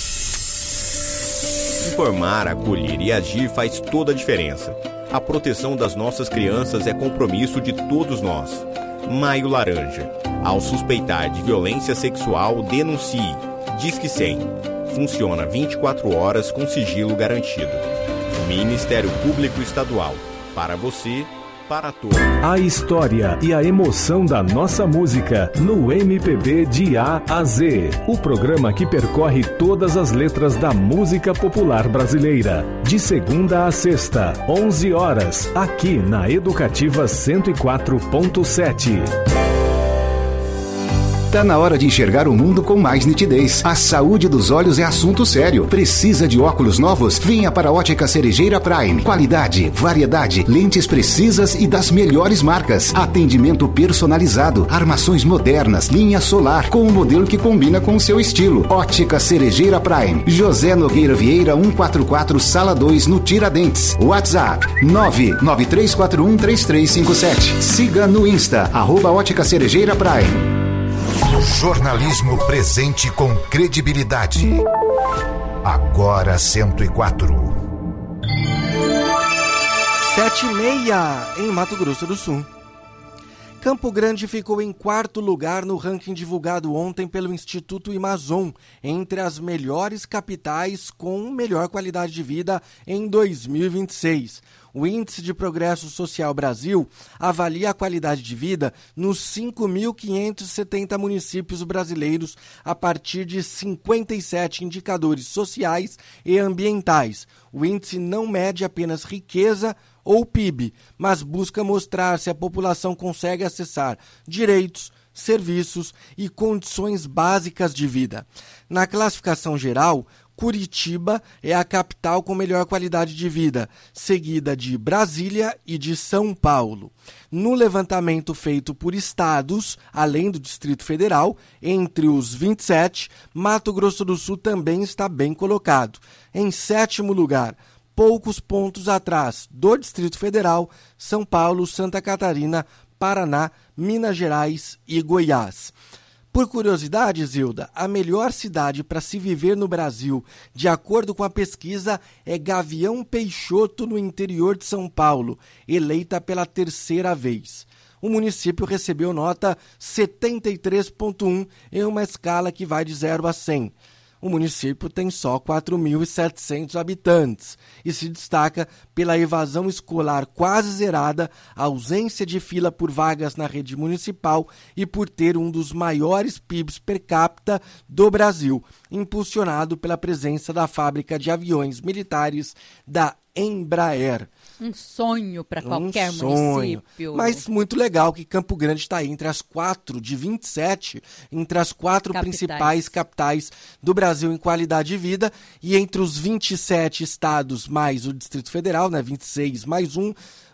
vidas. Informar, acolher e agir faz toda a diferença. A proteção das nossas crianças é compromisso de todos nós. Maio Laranja. Ao suspeitar de violência sexual, denuncie. Disque cem. Funciona vinte e quatro horas com sigilo garantido. Ministério Público Estadual. Para você, para todos. A história e a emoção da nossa música no M P B de A a Z. O programa que percorre todas as letras da música popular brasileira. De segunda a sexta, onze horas, aqui na Educativa cento e quatro ponto sete. Tá na hora de enxergar o mundo com mais nitidez. A saúde dos olhos é assunto sério. Precisa de óculos novos? Venha para a Ótica Cerejeira Prime. Qualidade, variedade, lentes precisas e das melhores marcas. Atendimento personalizado, armações modernas, linha solar, com um modelo que combina com o seu estilo. Ótica Cerejeira Prime. José Nogueira Vieira, cento e quarenta e quatro, Sala dois, no Tiradentes. WhatsApp nove nove três quatro um três três cinco sete. Siga no Insta, arroba Ótica Cerejeira Prime. Jornalismo presente com credibilidade. Agora cento e quatro. Sete e meia em Mato Grosso do Sul. Campo Grande ficou em quarto lugar no ranking divulgado ontem pelo Instituto Amazon, entre as melhores capitais com melhor qualidade de vida em dois mil e vinte e seis. O Índice de Progresso Social Brasil avalia a qualidade de vida nos cinco mil quinhentos e setenta municípios brasileiros a partir de cinquenta e sete indicadores sociais e ambientais. O índice não mede apenas riqueza ou P I B, mas busca mostrar se a população consegue acessar direitos, serviços e condições básicas de vida. Na classificação geral, Curitiba é a capital com melhor qualidade de vida, seguida de Brasília e de São Paulo. No levantamento feito por estados, além do Distrito Federal, entre os vinte e sete, Mato Grosso do Sul também está bem colocado. Em sétimo lugar, poucos pontos atrás do Distrito Federal, São Paulo, Santa Catarina, Paraná, Minas Gerais e Goiás. Por curiosidade, Zilda, a melhor cidade para se viver no Brasil, de acordo com a pesquisa, é Gavião Peixoto, no interior de São Paulo, eleita pela terceira vez. O município recebeu nota setenta e três ponto um em uma escala que vai de zero a cem. O município tem só quatro mil e setecentos habitantes e se destaca pela evasão escolar quase zerada, ausência de fila por vagas na rede municipal e por ter um dos maiores P I Bs per capita do Brasil, impulsionado pela presença da fábrica de aviões militares da Embraer. Um sonho para qualquer um sonho. município. Mas muito legal que Campo Grande está aí entre as quatro, de vinte e sete, entre as quatro capitais. principais capitais do Brasil em qualidade de vida, e entre os vinte e sete estados mais o Distrito Federal, né, vinte e seis mais um,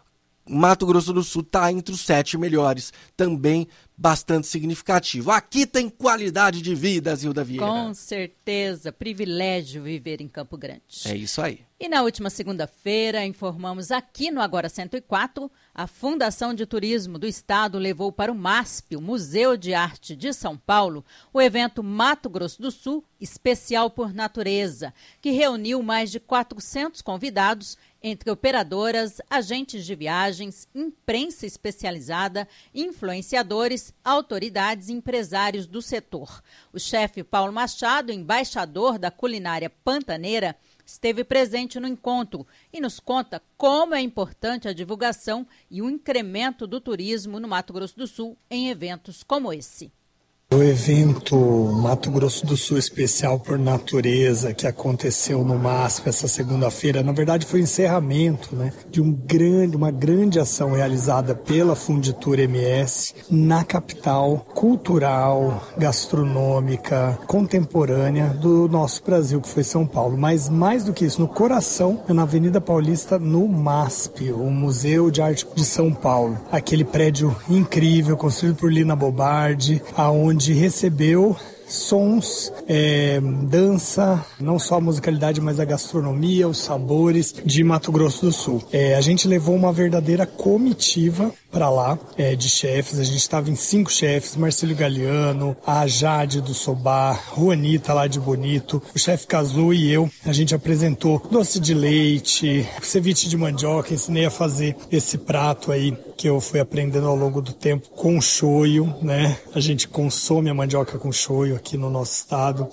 Mato Grosso do Sul está entre os sete melhores, também bastante significativo. Aqui tem qualidade de vida, Zilda Vieira. Com certeza, privilégio viver em Campo Grande. É isso aí. E na última segunda-feira, informamos aqui no Agora cento e quatro, a Fundação de Turismo do Estado levou para o MASP, o Museu de Arte de São Paulo, o evento Mato Grosso do Sul, Especial por Natureza, que reuniu mais de quatrocentos convidados, entre operadoras, agentes de viagens, imprensa especializada, influenciadores, autoridades e empresários do setor. O chefe Paulo Machado, embaixador da culinária pantaneira, esteve presente no encontro e nos conta como é importante a divulgação e o incremento do turismo no Mato Grosso do Sul em eventos como esse. O evento Mato Grosso do Sul Especial por Natureza, que aconteceu no MASP essa segunda-feira, na verdade foi o encerramento, né, de um grande, uma grande ação realizada pela Funditura M S na capital cultural, gastronômica, contemporânea do nosso Brasil, que foi São Paulo. Mas mais do que isso, no coração, na Avenida Paulista, no MASP, o Museu de Arte de São Paulo. Aquele prédio incrível, construído por Lina Bobardi, aonde recebeu sons, é, dança, não só a musicalidade, mas a gastronomia, os sabores de Mato Grosso do Sul. É, a gente levou uma verdadeira comitiva para lá, é, de chefes. A gente estava em cinco chefes: Marcelo Galeano, a Jade do Sobá, Juanita lá de Bonito, o chefe Cazu e eu. A gente apresentou doce de leite, ceviche de mandioca, ensinei a fazer esse prato aí que eu fui aprendendo ao longo do tempo com shoyu, né? A gente consome a mandioca com shoyu aqui no nosso estado,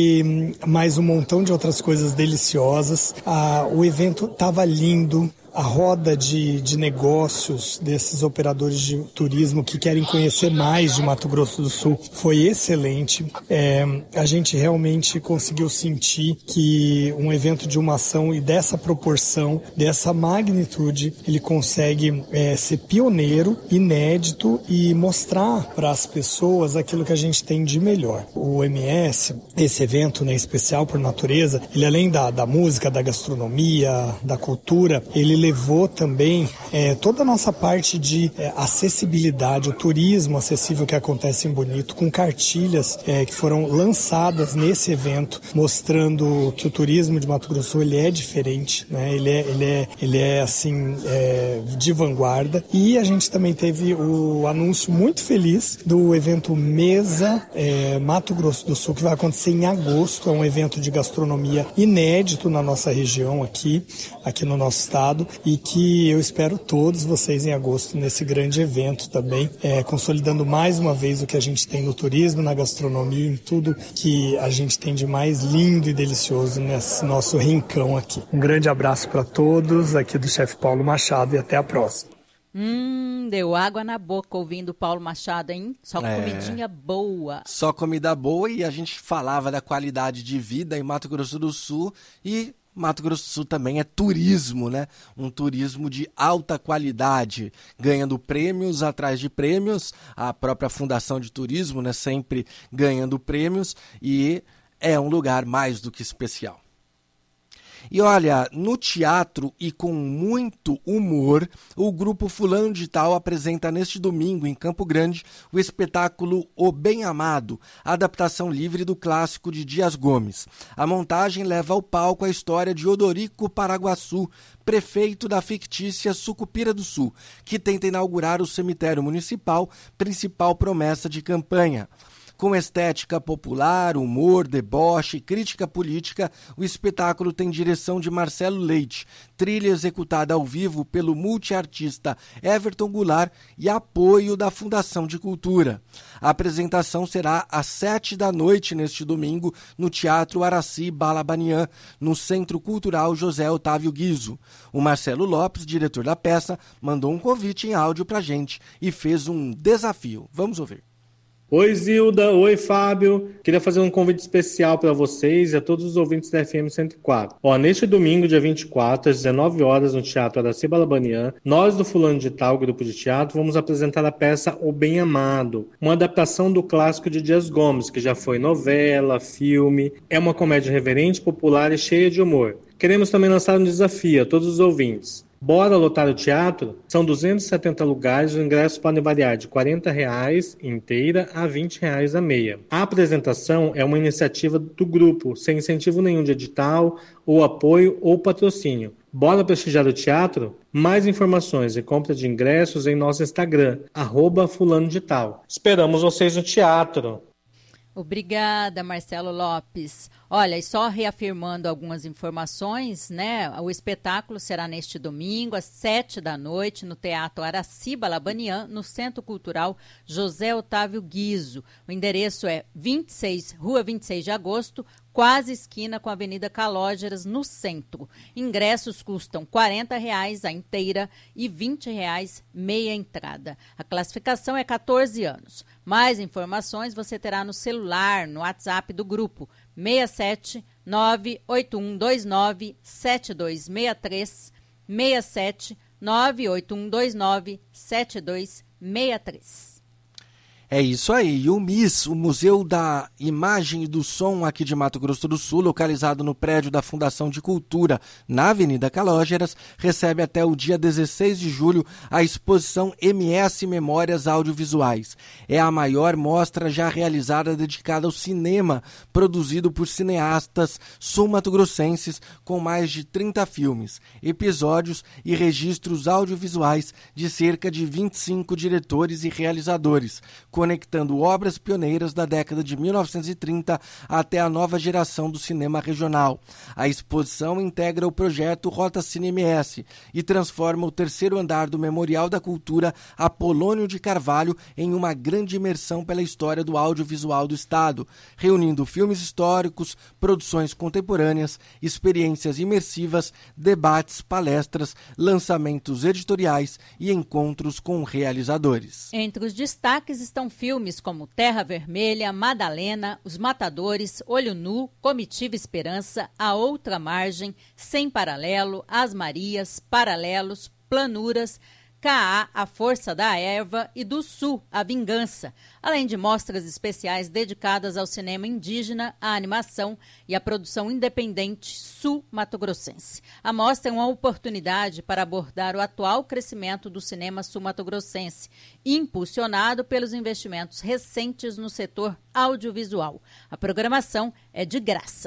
e mais um montão de outras coisas deliciosas. Ah, o evento tava lindo. A roda de, de negócios desses operadores de turismo que querem conhecer mais de Mato Grosso do Sul foi excelente. É, a gente realmente conseguiu sentir que um evento de uma ação e dessa proporção, dessa magnitude, ele consegue é, ser pioneiro, inédito e mostrar para as pessoas aquilo que a gente tem de melhor. O M S, esse evento, né, especial por natureza, ele além da, da música, da gastronomia, da cultura, ele levou também é, toda a nossa parte de é, acessibilidade, o turismo acessível que acontece em Bonito, com cartilhas é, que foram lançadas nesse evento, mostrando que o turismo de Mato Grosso do Sul ele é diferente, né? ele, é, ele, é, ele é assim é, de vanguarda. E a gente também teve o anúncio muito feliz do evento Mesa é, Mato Grosso do Sul, que vai acontecer em agosto. É um evento de gastronomia inédito na nossa região aqui, aqui no nosso estado, e que eu espero todos vocês em agosto nesse grande evento também, é, consolidando mais uma vez o que a gente tem no turismo, na gastronomia, em tudo que a gente tem de mais lindo e delicioso nesse nosso rincão aqui. Um grande abraço para todos aqui do chefe Paulo Machado e até a próxima. Hum, deu água na boca ouvindo o Paulo Machado, hein? Só É. comidinha boa. Só comida boa, e a gente falava da qualidade de vida em Mato Grosso do Sul, e Mato Grosso do Sul também é turismo, né? Um turismo de alta qualidade, ganhando prêmios atrás de prêmios, a própria Fundação de Turismo, né? Sempre ganhando prêmios, e é um lugar mais do que especial. E olha, no teatro e com muito humor, o grupo Fulano de Tal apresenta neste domingo, em Campo Grande, o espetáculo O Bem Amado, adaptação livre do clássico de Dias Gomes. A montagem leva ao palco a história de Odorico Paraguaçu, prefeito da fictícia Sucupira do Sul, que tenta inaugurar o cemitério municipal, principal promessa de campanha. Com estética popular, humor, deboche e crítica política, o espetáculo tem direção de Marcelo Leite, trilha executada ao vivo pelo multiartista Everton Goulart e apoio da Fundação de Cultura. A apresentação será às sete da noite neste domingo no Teatro Araci Balabanian, no Centro Cultural José Otávio Guizzo. O Marcelo Lopes, diretor da peça, mandou um convite em áudio pra gente e fez um desafio. Vamos ouvir. Oi Zilda, oi Fábio, queria fazer um convite especial para vocês e a todos os ouvintes da F M cento e quatro. Ó, neste domingo, dia vinte e quatro, às dezenove horas, no Teatro Araci Balabanian, nós do Fulano de Tal, grupo de teatro, vamos apresentar a peça O Bem Amado, uma adaptação do clássico de Dias Gomes, que já foi novela, filme, é uma comédia reverente, popular e cheia de humor. Queremos também lançar um desafio a todos os ouvintes. Bora lotar o teatro? São duzentos e setenta lugares, os ingressos podem variar de quarenta reais inteira a vinte reais a meia. A apresentação é uma iniciativa do grupo, sem incentivo nenhum de edital, ou apoio ou patrocínio. Bora prestigiar o teatro? Mais informações e compra de ingressos em nosso Instagram, arroba fulano de tal. Esperamos vocês no teatro! Obrigada, Marcelo Lopes. Olha, e só reafirmando algumas informações, né? O espetáculo será neste domingo, às sete da noite, no Teatro Araci Balabanian, no Centro Cultural José Otávio Guizzo. O endereço é vinte e seis, Rua vinte e seis de Agosto, quase esquina com a Avenida Calógeras, no centro. Ingressos custam quarenta reais a inteira e vinte reais meia entrada. A classificação é catorze anos. Mais informações você terá no celular, no WhatsApp do grupo seis sete nove oito um dois nove sete dois seis três, seis sete nove oito um dois nove sete dois seis três. É isso aí, e o M I S, o Museu da Imagem e do Som aqui de Mato Grosso do Sul, localizado no prédio da Fundação de Cultura, na Avenida Calógeras, recebe até o dia dezesseis de julho a exposição M S Memórias Audiovisuais. É a maior mostra já realizada dedicada ao cinema, produzido por cineastas sul-mato-grossenses, com mais de trinta filmes, episódios e registros audiovisuais de cerca de vinte e cinco diretores e realizadores, conectando obras pioneiras da década de mil novecentos e trinta até a nova geração do cinema regional. A exposição integra o projeto Rota Cine M S e transforma o terceiro andar do Memorial da Cultura Apolônio de Carvalho em uma grande imersão pela história do audiovisual do Estado, reunindo filmes históricos, produções contemporâneas, experiências imersivas, debates, palestras, lançamentos editoriais e encontros com realizadores. Entre os destaques estão filmes como Terra Vermelha, Madalena, Os Matadores, Olho Nu, Comitiva Esperança, A Outra Margem, Sem Paralelo, As Marias, Paralelos, Planuras, K A, A Força da Erva e do Sul, A Vingança, além de mostras especiais dedicadas ao cinema indígena, à animação e à produção independente sul-matogrossense. A mostra é uma oportunidade para abordar o atual crescimento do cinema sul-matogrossense, impulsionado pelos investimentos recentes no setor audiovisual. A programação é de graça.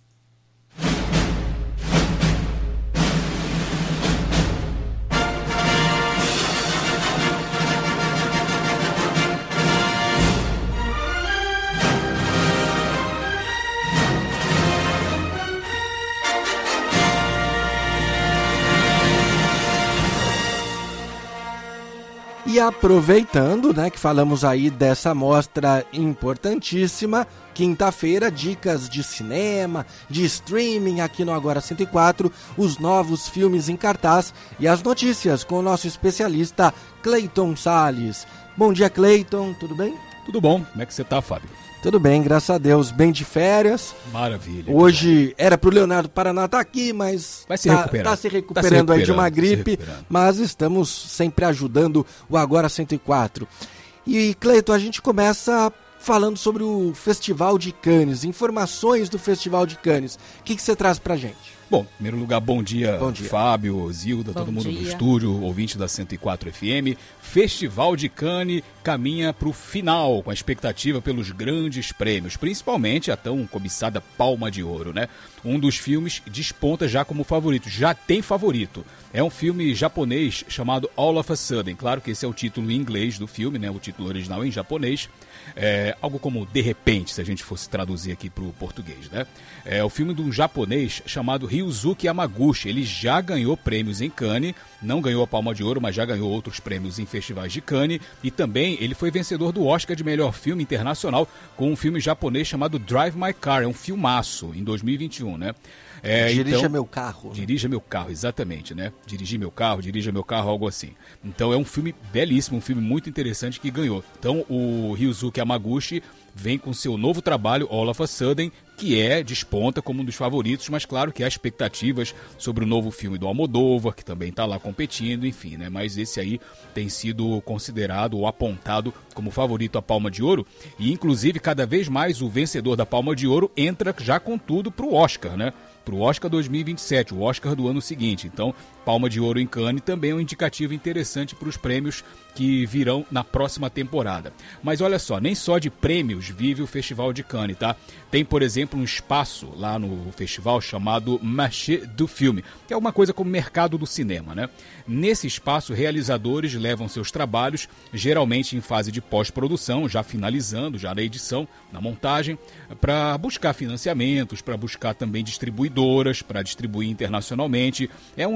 E aproveitando, né, que falamos aí dessa mostra importantíssima, quinta-feira, dicas de cinema, de streaming aqui no Agora cento e quatro, os novos filmes em cartaz e as notícias com o nosso especialista Cleiton Salles. Bom dia, Cleiton, tudo bem? Tudo bom, como é que você tá, Fábio? Tudo bem, graças a Deus, bem de férias. Maravilha. Hoje era pro Leonardo Paraná estar aqui, mas vai se tá, recuperar. tá se recuperando, tá se recuperando aí de uma gripe, mas estamos sempre ajudando o Agora cento e quatro. E, Cleiton, a gente começa falando sobre o Festival de Cannes, informações do Festival de Cannes. O que, que você traz pra gente? Bom, em primeiro lugar, bom dia, bom dia. Fábio, Zilda, bom todo mundo dia. Do estúdio, ouvinte da cento e quatro F M. Festival de Cannes caminha para o final, com a expectativa pelos grandes prêmios, principalmente a tão cobiçada Palma de Ouro, né? Um dos filmes desponta já como favorito, já tem favorito. É um filme japonês chamado All of a Sudden. Claro que esse é o título em inglês do filme, né? O título original em japonês. É algo como De Repente, se a gente fosse traduzir aqui para o português, né? É o filme de um japonês chamado Ryuzuki Yamaguchi. Ele já ganhou prêmios em Cannes, não ganhou a Palma de Ouro, mas já ganhou outros prêmios em festivais de Cannes. E também ele foi vencedor do Oscar de melhor filme internacional com um filme japonês chamado Drive My Car. É um filmaço, em dois mil e vinte e um, né? É, dirija então, meu carro. Dirija meu carro, exatamente, né? Dirigir meu carro, dirija meu carro, algo assim. Então é um filme belíssimo, um filme muito interessante que ganhou. Então o Ryuzuki Yamaguchi vem com seu novo trabalho, All of a Sudden, que é, desponta como um dos favoritos, mas claro que há expectativas sobre o novo filme do Almodóvar, que também está lá competindo, enfim, né? Mas esse aí tem sido considerado ou apontado como favorito à Palma de Ouro, e inclusive cada vez mais o vencedor da Palma de Ouro entra já com tudo para o Oscar, né? Para o Oscar dois mil e vinte e sete, o Oscar do ano seguinte. Então, Palma de Ouro em Cannes também é um indicativo interessante para os prêmios que virão na próxima temporada. Mas olha só, nem só de prêmios vive o Festival de Cannes, tá? Tem, por exemplo, um espaço lá no festival chamado Marché du Film, que é uma coisa como mercado do cinema, né? Nesse espaço, realizadores levam seus trabalhos, geralmente em fase de pós-produção, já finalizando, já na edição, na montagem, para buscar financiamentos, para buscar também distribuidores, para distribuir internacionalmente. É um espaço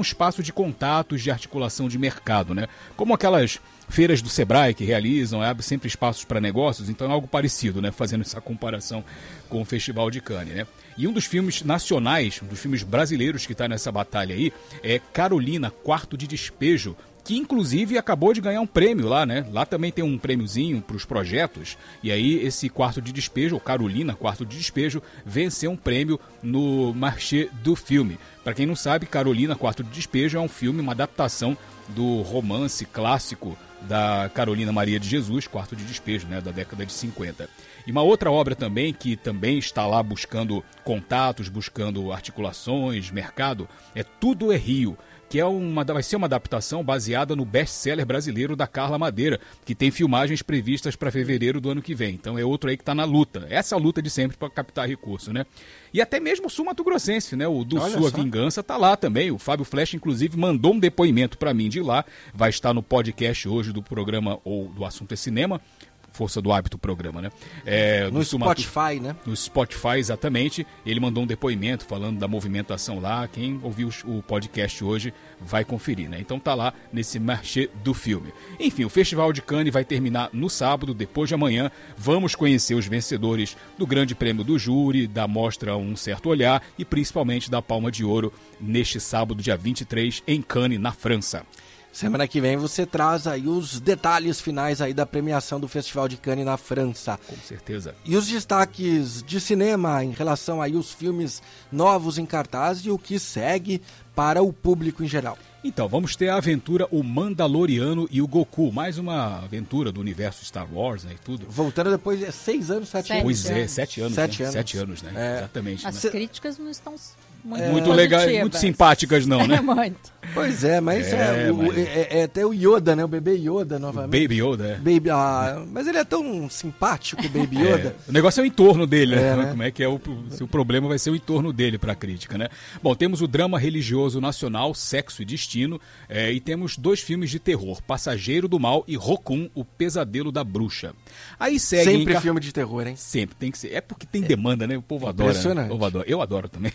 de contatos de articulação de mercado, né? Como aquelas feiras do Sebrae que realizam, abre sempre espaços para negócios, então é algo parecido, né? Fazendo essa comparação com o Festival de Cannes, né? E um dos filmes nacionais, um dos filmes brasileiros que está nessa batalha aí, é Carolina, Quarto de Despejo, que inclusive acabou de ganhar um prêmio lá, né? Lá também tem um prêmiozinho para os projetos, e aí esse Quarto de Despejo, ou Carolina, Quarto de Despejo, venceu um prêmio no Marché do Filme. Para quem não sabe, Carolina, Quarto de Despejo é um filme, uma adaptação do romance clássico da Carolina Maria de Jesus, Quarto de Despejo, né, da década de cinquenta. E uma outra obra também, que também está lá buscando contatos, buscando articulações, mercado, é Tudo é Rio, que é uma, vai ser uma adaptação baseada no best-seller brasileiro da Carla Madeira, que tem filmagens previstas para fevereiro do ano que vem. Então é outro aí que está na luta. Essa luta de sempre para captar recurso, né? E até mesmo o Sul Mato Grossense, né? O do Olha Sua só. Vingança está lá também. O Fábio Flecha, inclusive, mandou um depoimento para mim de lá. Vai estar no podcast hoje do programa, ou do Assunto é Cinema. Força do Hábito programa, né? É, no Spotify, Mato... né? No Spotify, exatamente. Ele mandou um depoimento falando da movimentação lá. Quem ouviu o podcast hoje vai conferir, né? Então tá lá nesse marché do filme. Enfim, o Festival de Cannes vai terminar no sábado, depois de amanhã. Vamos conhecer os vencedores do Grande Prêmio do Júri, da Mostra Um Certo Olhar e principalmente da Palma de Ouro neste sábado, dia vinte e três, em Cannes, na França. Semana que vem você traz aí os detalhes finais aí da premiação do Festival de Cannes na França. Com certeza. E os destaques de cinema em relação aí aos filmes novos em cartaz e o que segue para o público em geral. Então, vamos ter a aventura O Mandaloriano e o Goku. Mais uma aventura do universo Star Wars, né, e tudo. Voltando depois de seis anos, sete, Sete anos. Pois é, sete anos. Sete né? anos. Sete anos, né? É. Exatamente. As né? críticas não estão muito, Muito legais, muito simpáticas não, né? É muito. Pois é, mas é, É, o- mas- é- é até o Yoda, né? O bebê Yoda novamente. Baby Yoda, é. Baby, ah, mas ele é tão simpático, o Baby Yoda. É, o negócio é o entorno dele, É, né? né? Como é que é o, se o problema vai ser o entorno dele para a crítica, né? Bom, temos o drama religioso nacional Sexo e Destino, é, e temos dois filmes de terror, Passageiro do Mal e Rokun, o Pesadelo da Bruxa. Aí segue Sempre em... filme de terror, hein? Sempre, tem que ser. É porque tem demanda, né? O povo adora. Né? Impressionante. O povo adora. Eu adoro também.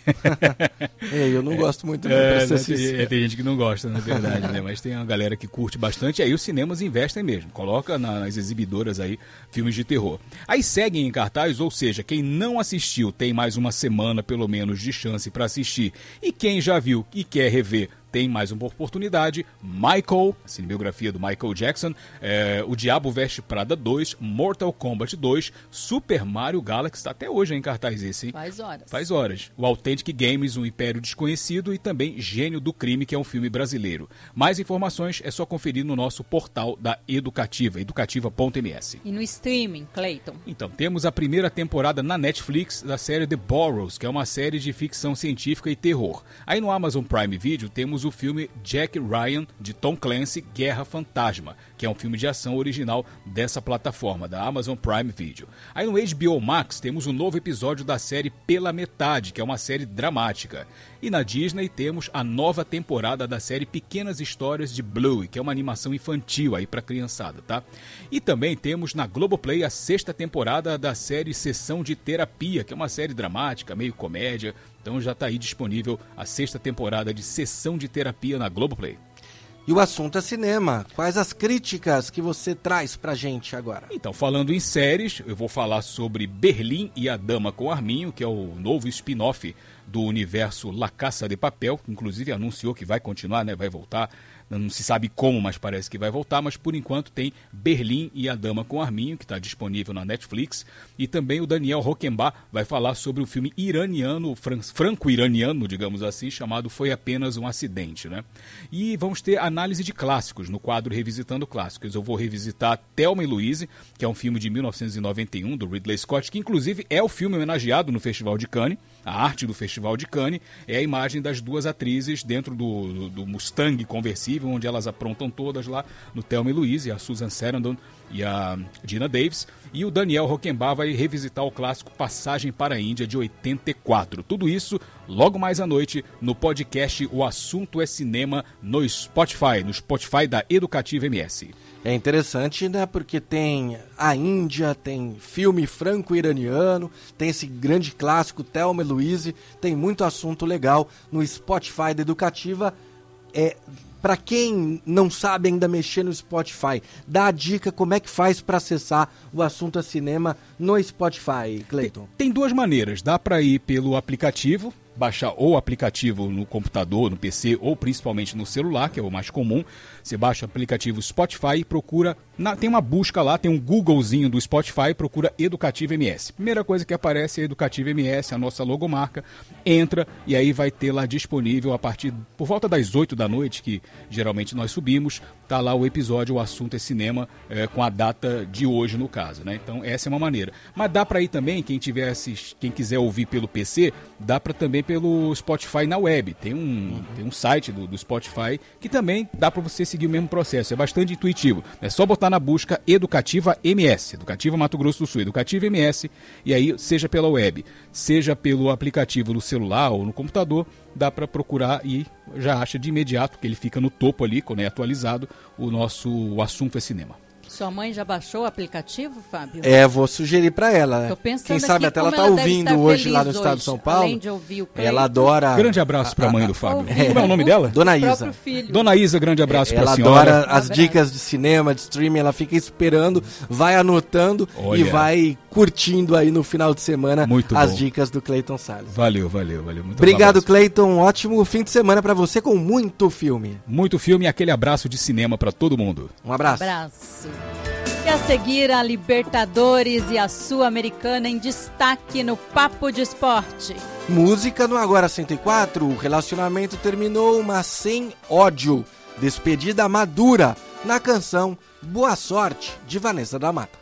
É, eu não gosto muito, não, É, pra ser né, tem, sincero. é, tem gente que não gosta, na verdade, né? Mas tem uma galera que curte bastante, e aí os cinemas investem mesmo. Coloca na- nas exibidoras aí filmes de terror. Aí seguem em cartaz, ou seja, quem não assistiu tem mais uma semana, pelo menos, de chance para assistir. E quem já viu e quer rever, tem mais uma oportunidade. Michael, a cinebiografia do Michael Jackson, é, O Diabo Veste Prada dois, Mortal Kombat dois, Super Mario Galaxy, tá até hoje em cartaz esse, hein? Faz horas. Faz horas. O Authentic Games, Um Império Desconhecido, e também Gênio do Crime, que é um filme brasileiro. Mais informações é só conferir no nosso portal da Educativa, educativa ponto m s. E no streaming, Clayton. Então, temos a primeira temporada na Netflix da série The Burrows, que é uma série de ficção científica e terror. Aí no Amazon Prime Video temos o filme Jack Ryan, de Tom Clancy, Guerra Fantasma, que é um filme de ação original dessa plataforma, da Amazon Prime Video. Aí no H B O Max temos um novo episódio da série Pela Metade, que é uma série dramática. E na Disney temos a nova temporada da série Pequenas Histórias de Bluey, que é uma animação infantil aí pra criançada, tá? E também temos na Globoplay a sexta temporada da série Sessão de Terapia, que é uma série dramática, meio comédia. Então já tá aí disponível a sexta temporada de Sessão de Terapia na Globoplay. E o assunto é cinema. Quais as críticas que você traz pra gente agora? Então, falando em séries, eu vou falar sobre Berlim e a Dama com Arminho, que é o novo spin-off do universo La Casa de Papel, que inclusive anunciou que vai continuar, né? Vai voltar. Não se sabe como, mas parece que vai voltar. Mas por enquanto tem Berlim e a Dama com Arminho, que está disponível na Netflix. E também o Daniel Roquembar vai falar sobre o filme iraniano, fran- franco-iraniano, digamos assim, chamado Foi Apenas um Acidente, né? E vamos ter análise de clássicos no quadro Revisitando Clássicos. Eu vou revisitar Thelma e Louise, que é um filme de mil novecentos e noventa e um, do Ridley Scott, que inclusive é o filme homenageado no Festival de Cannes. A arte do Festival de Cannes é a imagem das duas atrizes dentro do, do, do Mustang conversível, onde elas aprontam todas lá no Thelma e Louise, a Susan Sarandon e a Gina Davis. E o Daniel Roquembar vai revisitar o clássico Passagem para a Índia, de oitenta e quatro. Tudo isso logo mais à noite no podcast O Assunto é Cinema no Spotify, no Spotify da Educativa M S. É interessante, né? Porque tem a Índia, tem filme franco-iraniano, tem esse grande clássico Thelma e Louise, tem muito assunto legal no Spotify da Educativa. é, para quem não sabe ainda mexer no Spotify, dá a dica como é que faz para acessar o Assunto é Cinema no Spotify, Cleiton. Tem, tem duas maneiras, dá para ir pelo aplicativo, baixar ou o aplicativo no computador, no P C ou principalmente no celular, que é o mais comum. Você baixa o aplicativo Spotify e procura, na, tem uma busca lá, tem um Googlezinho do Spotify, procura Educativo M S. Primeira coisa que aparece é Educativo M S, a nossa logomarca, entra e aí vai ter lá disponível a partir, por volta das oito da noite, que geralmente nós subimos, tá lá o episódio, o Assunto é Cinema, é, com a data de hoje no caso, né? Então essa é uma maneira. Mas dá para ir também, quem tiver assist... quem quiser ouvir pelo P C, dá para também pelo Spotify na web. Tem um, uhum. tem um site do, do Spotify que também dá para você seguir o mesmo processo. É bastante intuitivo. É só botar na busca Educativa M S, Educativa Mato Grosso do Sul, Educativa M S, e aí seja pela web, seja pelo aplicativo no celular ou no computador, dá para procurar e já acha de imediato, que ele fica no topo ali, quando é atualizado, o nosso o Assunto é Cinema. Sua mãe já baixou o aplicativo, Fábio? É, vou sugerir para ela, né? Tô pensando Quem sabe aqui até ela tá ela ouvindo hoje lá no hoje, estado de São Paulo. Além de ouvir o Cleiton. Ela adora... Grande abraço para a mãe do Fábio. É. Como é o nome dela? Dona Isa. Dona Isa, grande abraço para a senhora. Ela adora as dicas de cinema, de streaming, ela fica esperando, vai anotando Olha. e vai curtindo aí no final de semana muito as bom. dicas do Cleiton Salles. Valeu, valeu, valeu. Muito Obrigado, Cleiton. Ótimo fim de semana para você com muito filme. Muito filme e aquele abraço de cinema para todo mundo. Um abraço. Um abraço. E a seguir, a Libertadores e a Sul-Americana em destaque no Papo de Esporte. Música no Agora cento e quatro. O relacionamento terminou, mas sem ódio. Despedida madura na canção Boa Sorte, de Vanessa da Mata.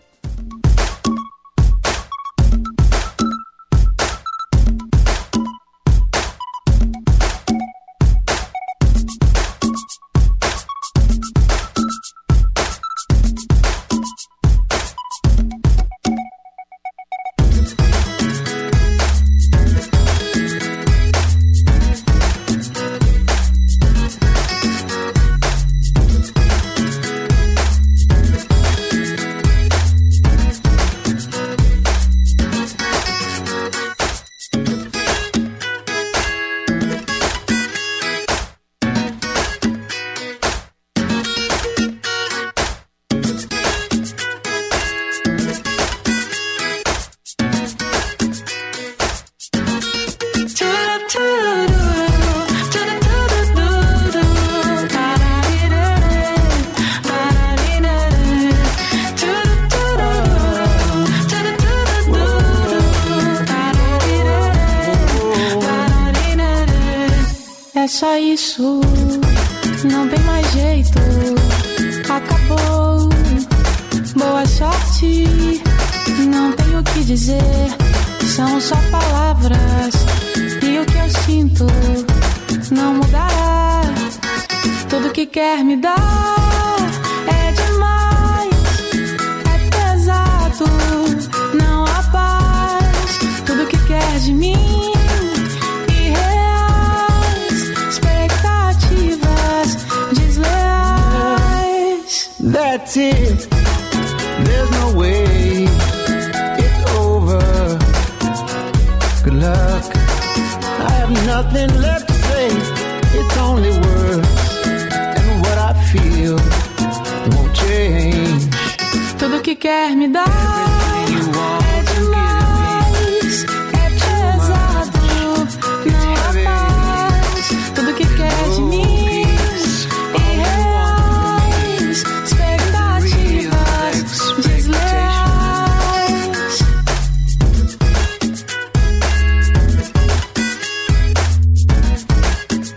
É só isso, não tem mais jeito, acabou. Boa sorte, não tenho o que dizer, são só palavras, e o que eu sinto não mudará. Tudo que quer me dar é demais, é pesado, não há paz. Tudo que quer de mim that's it, there's no way, it's over, good luck, I have nothing left to say, it's only words, and what I feel won't change. Tudo que quer me dar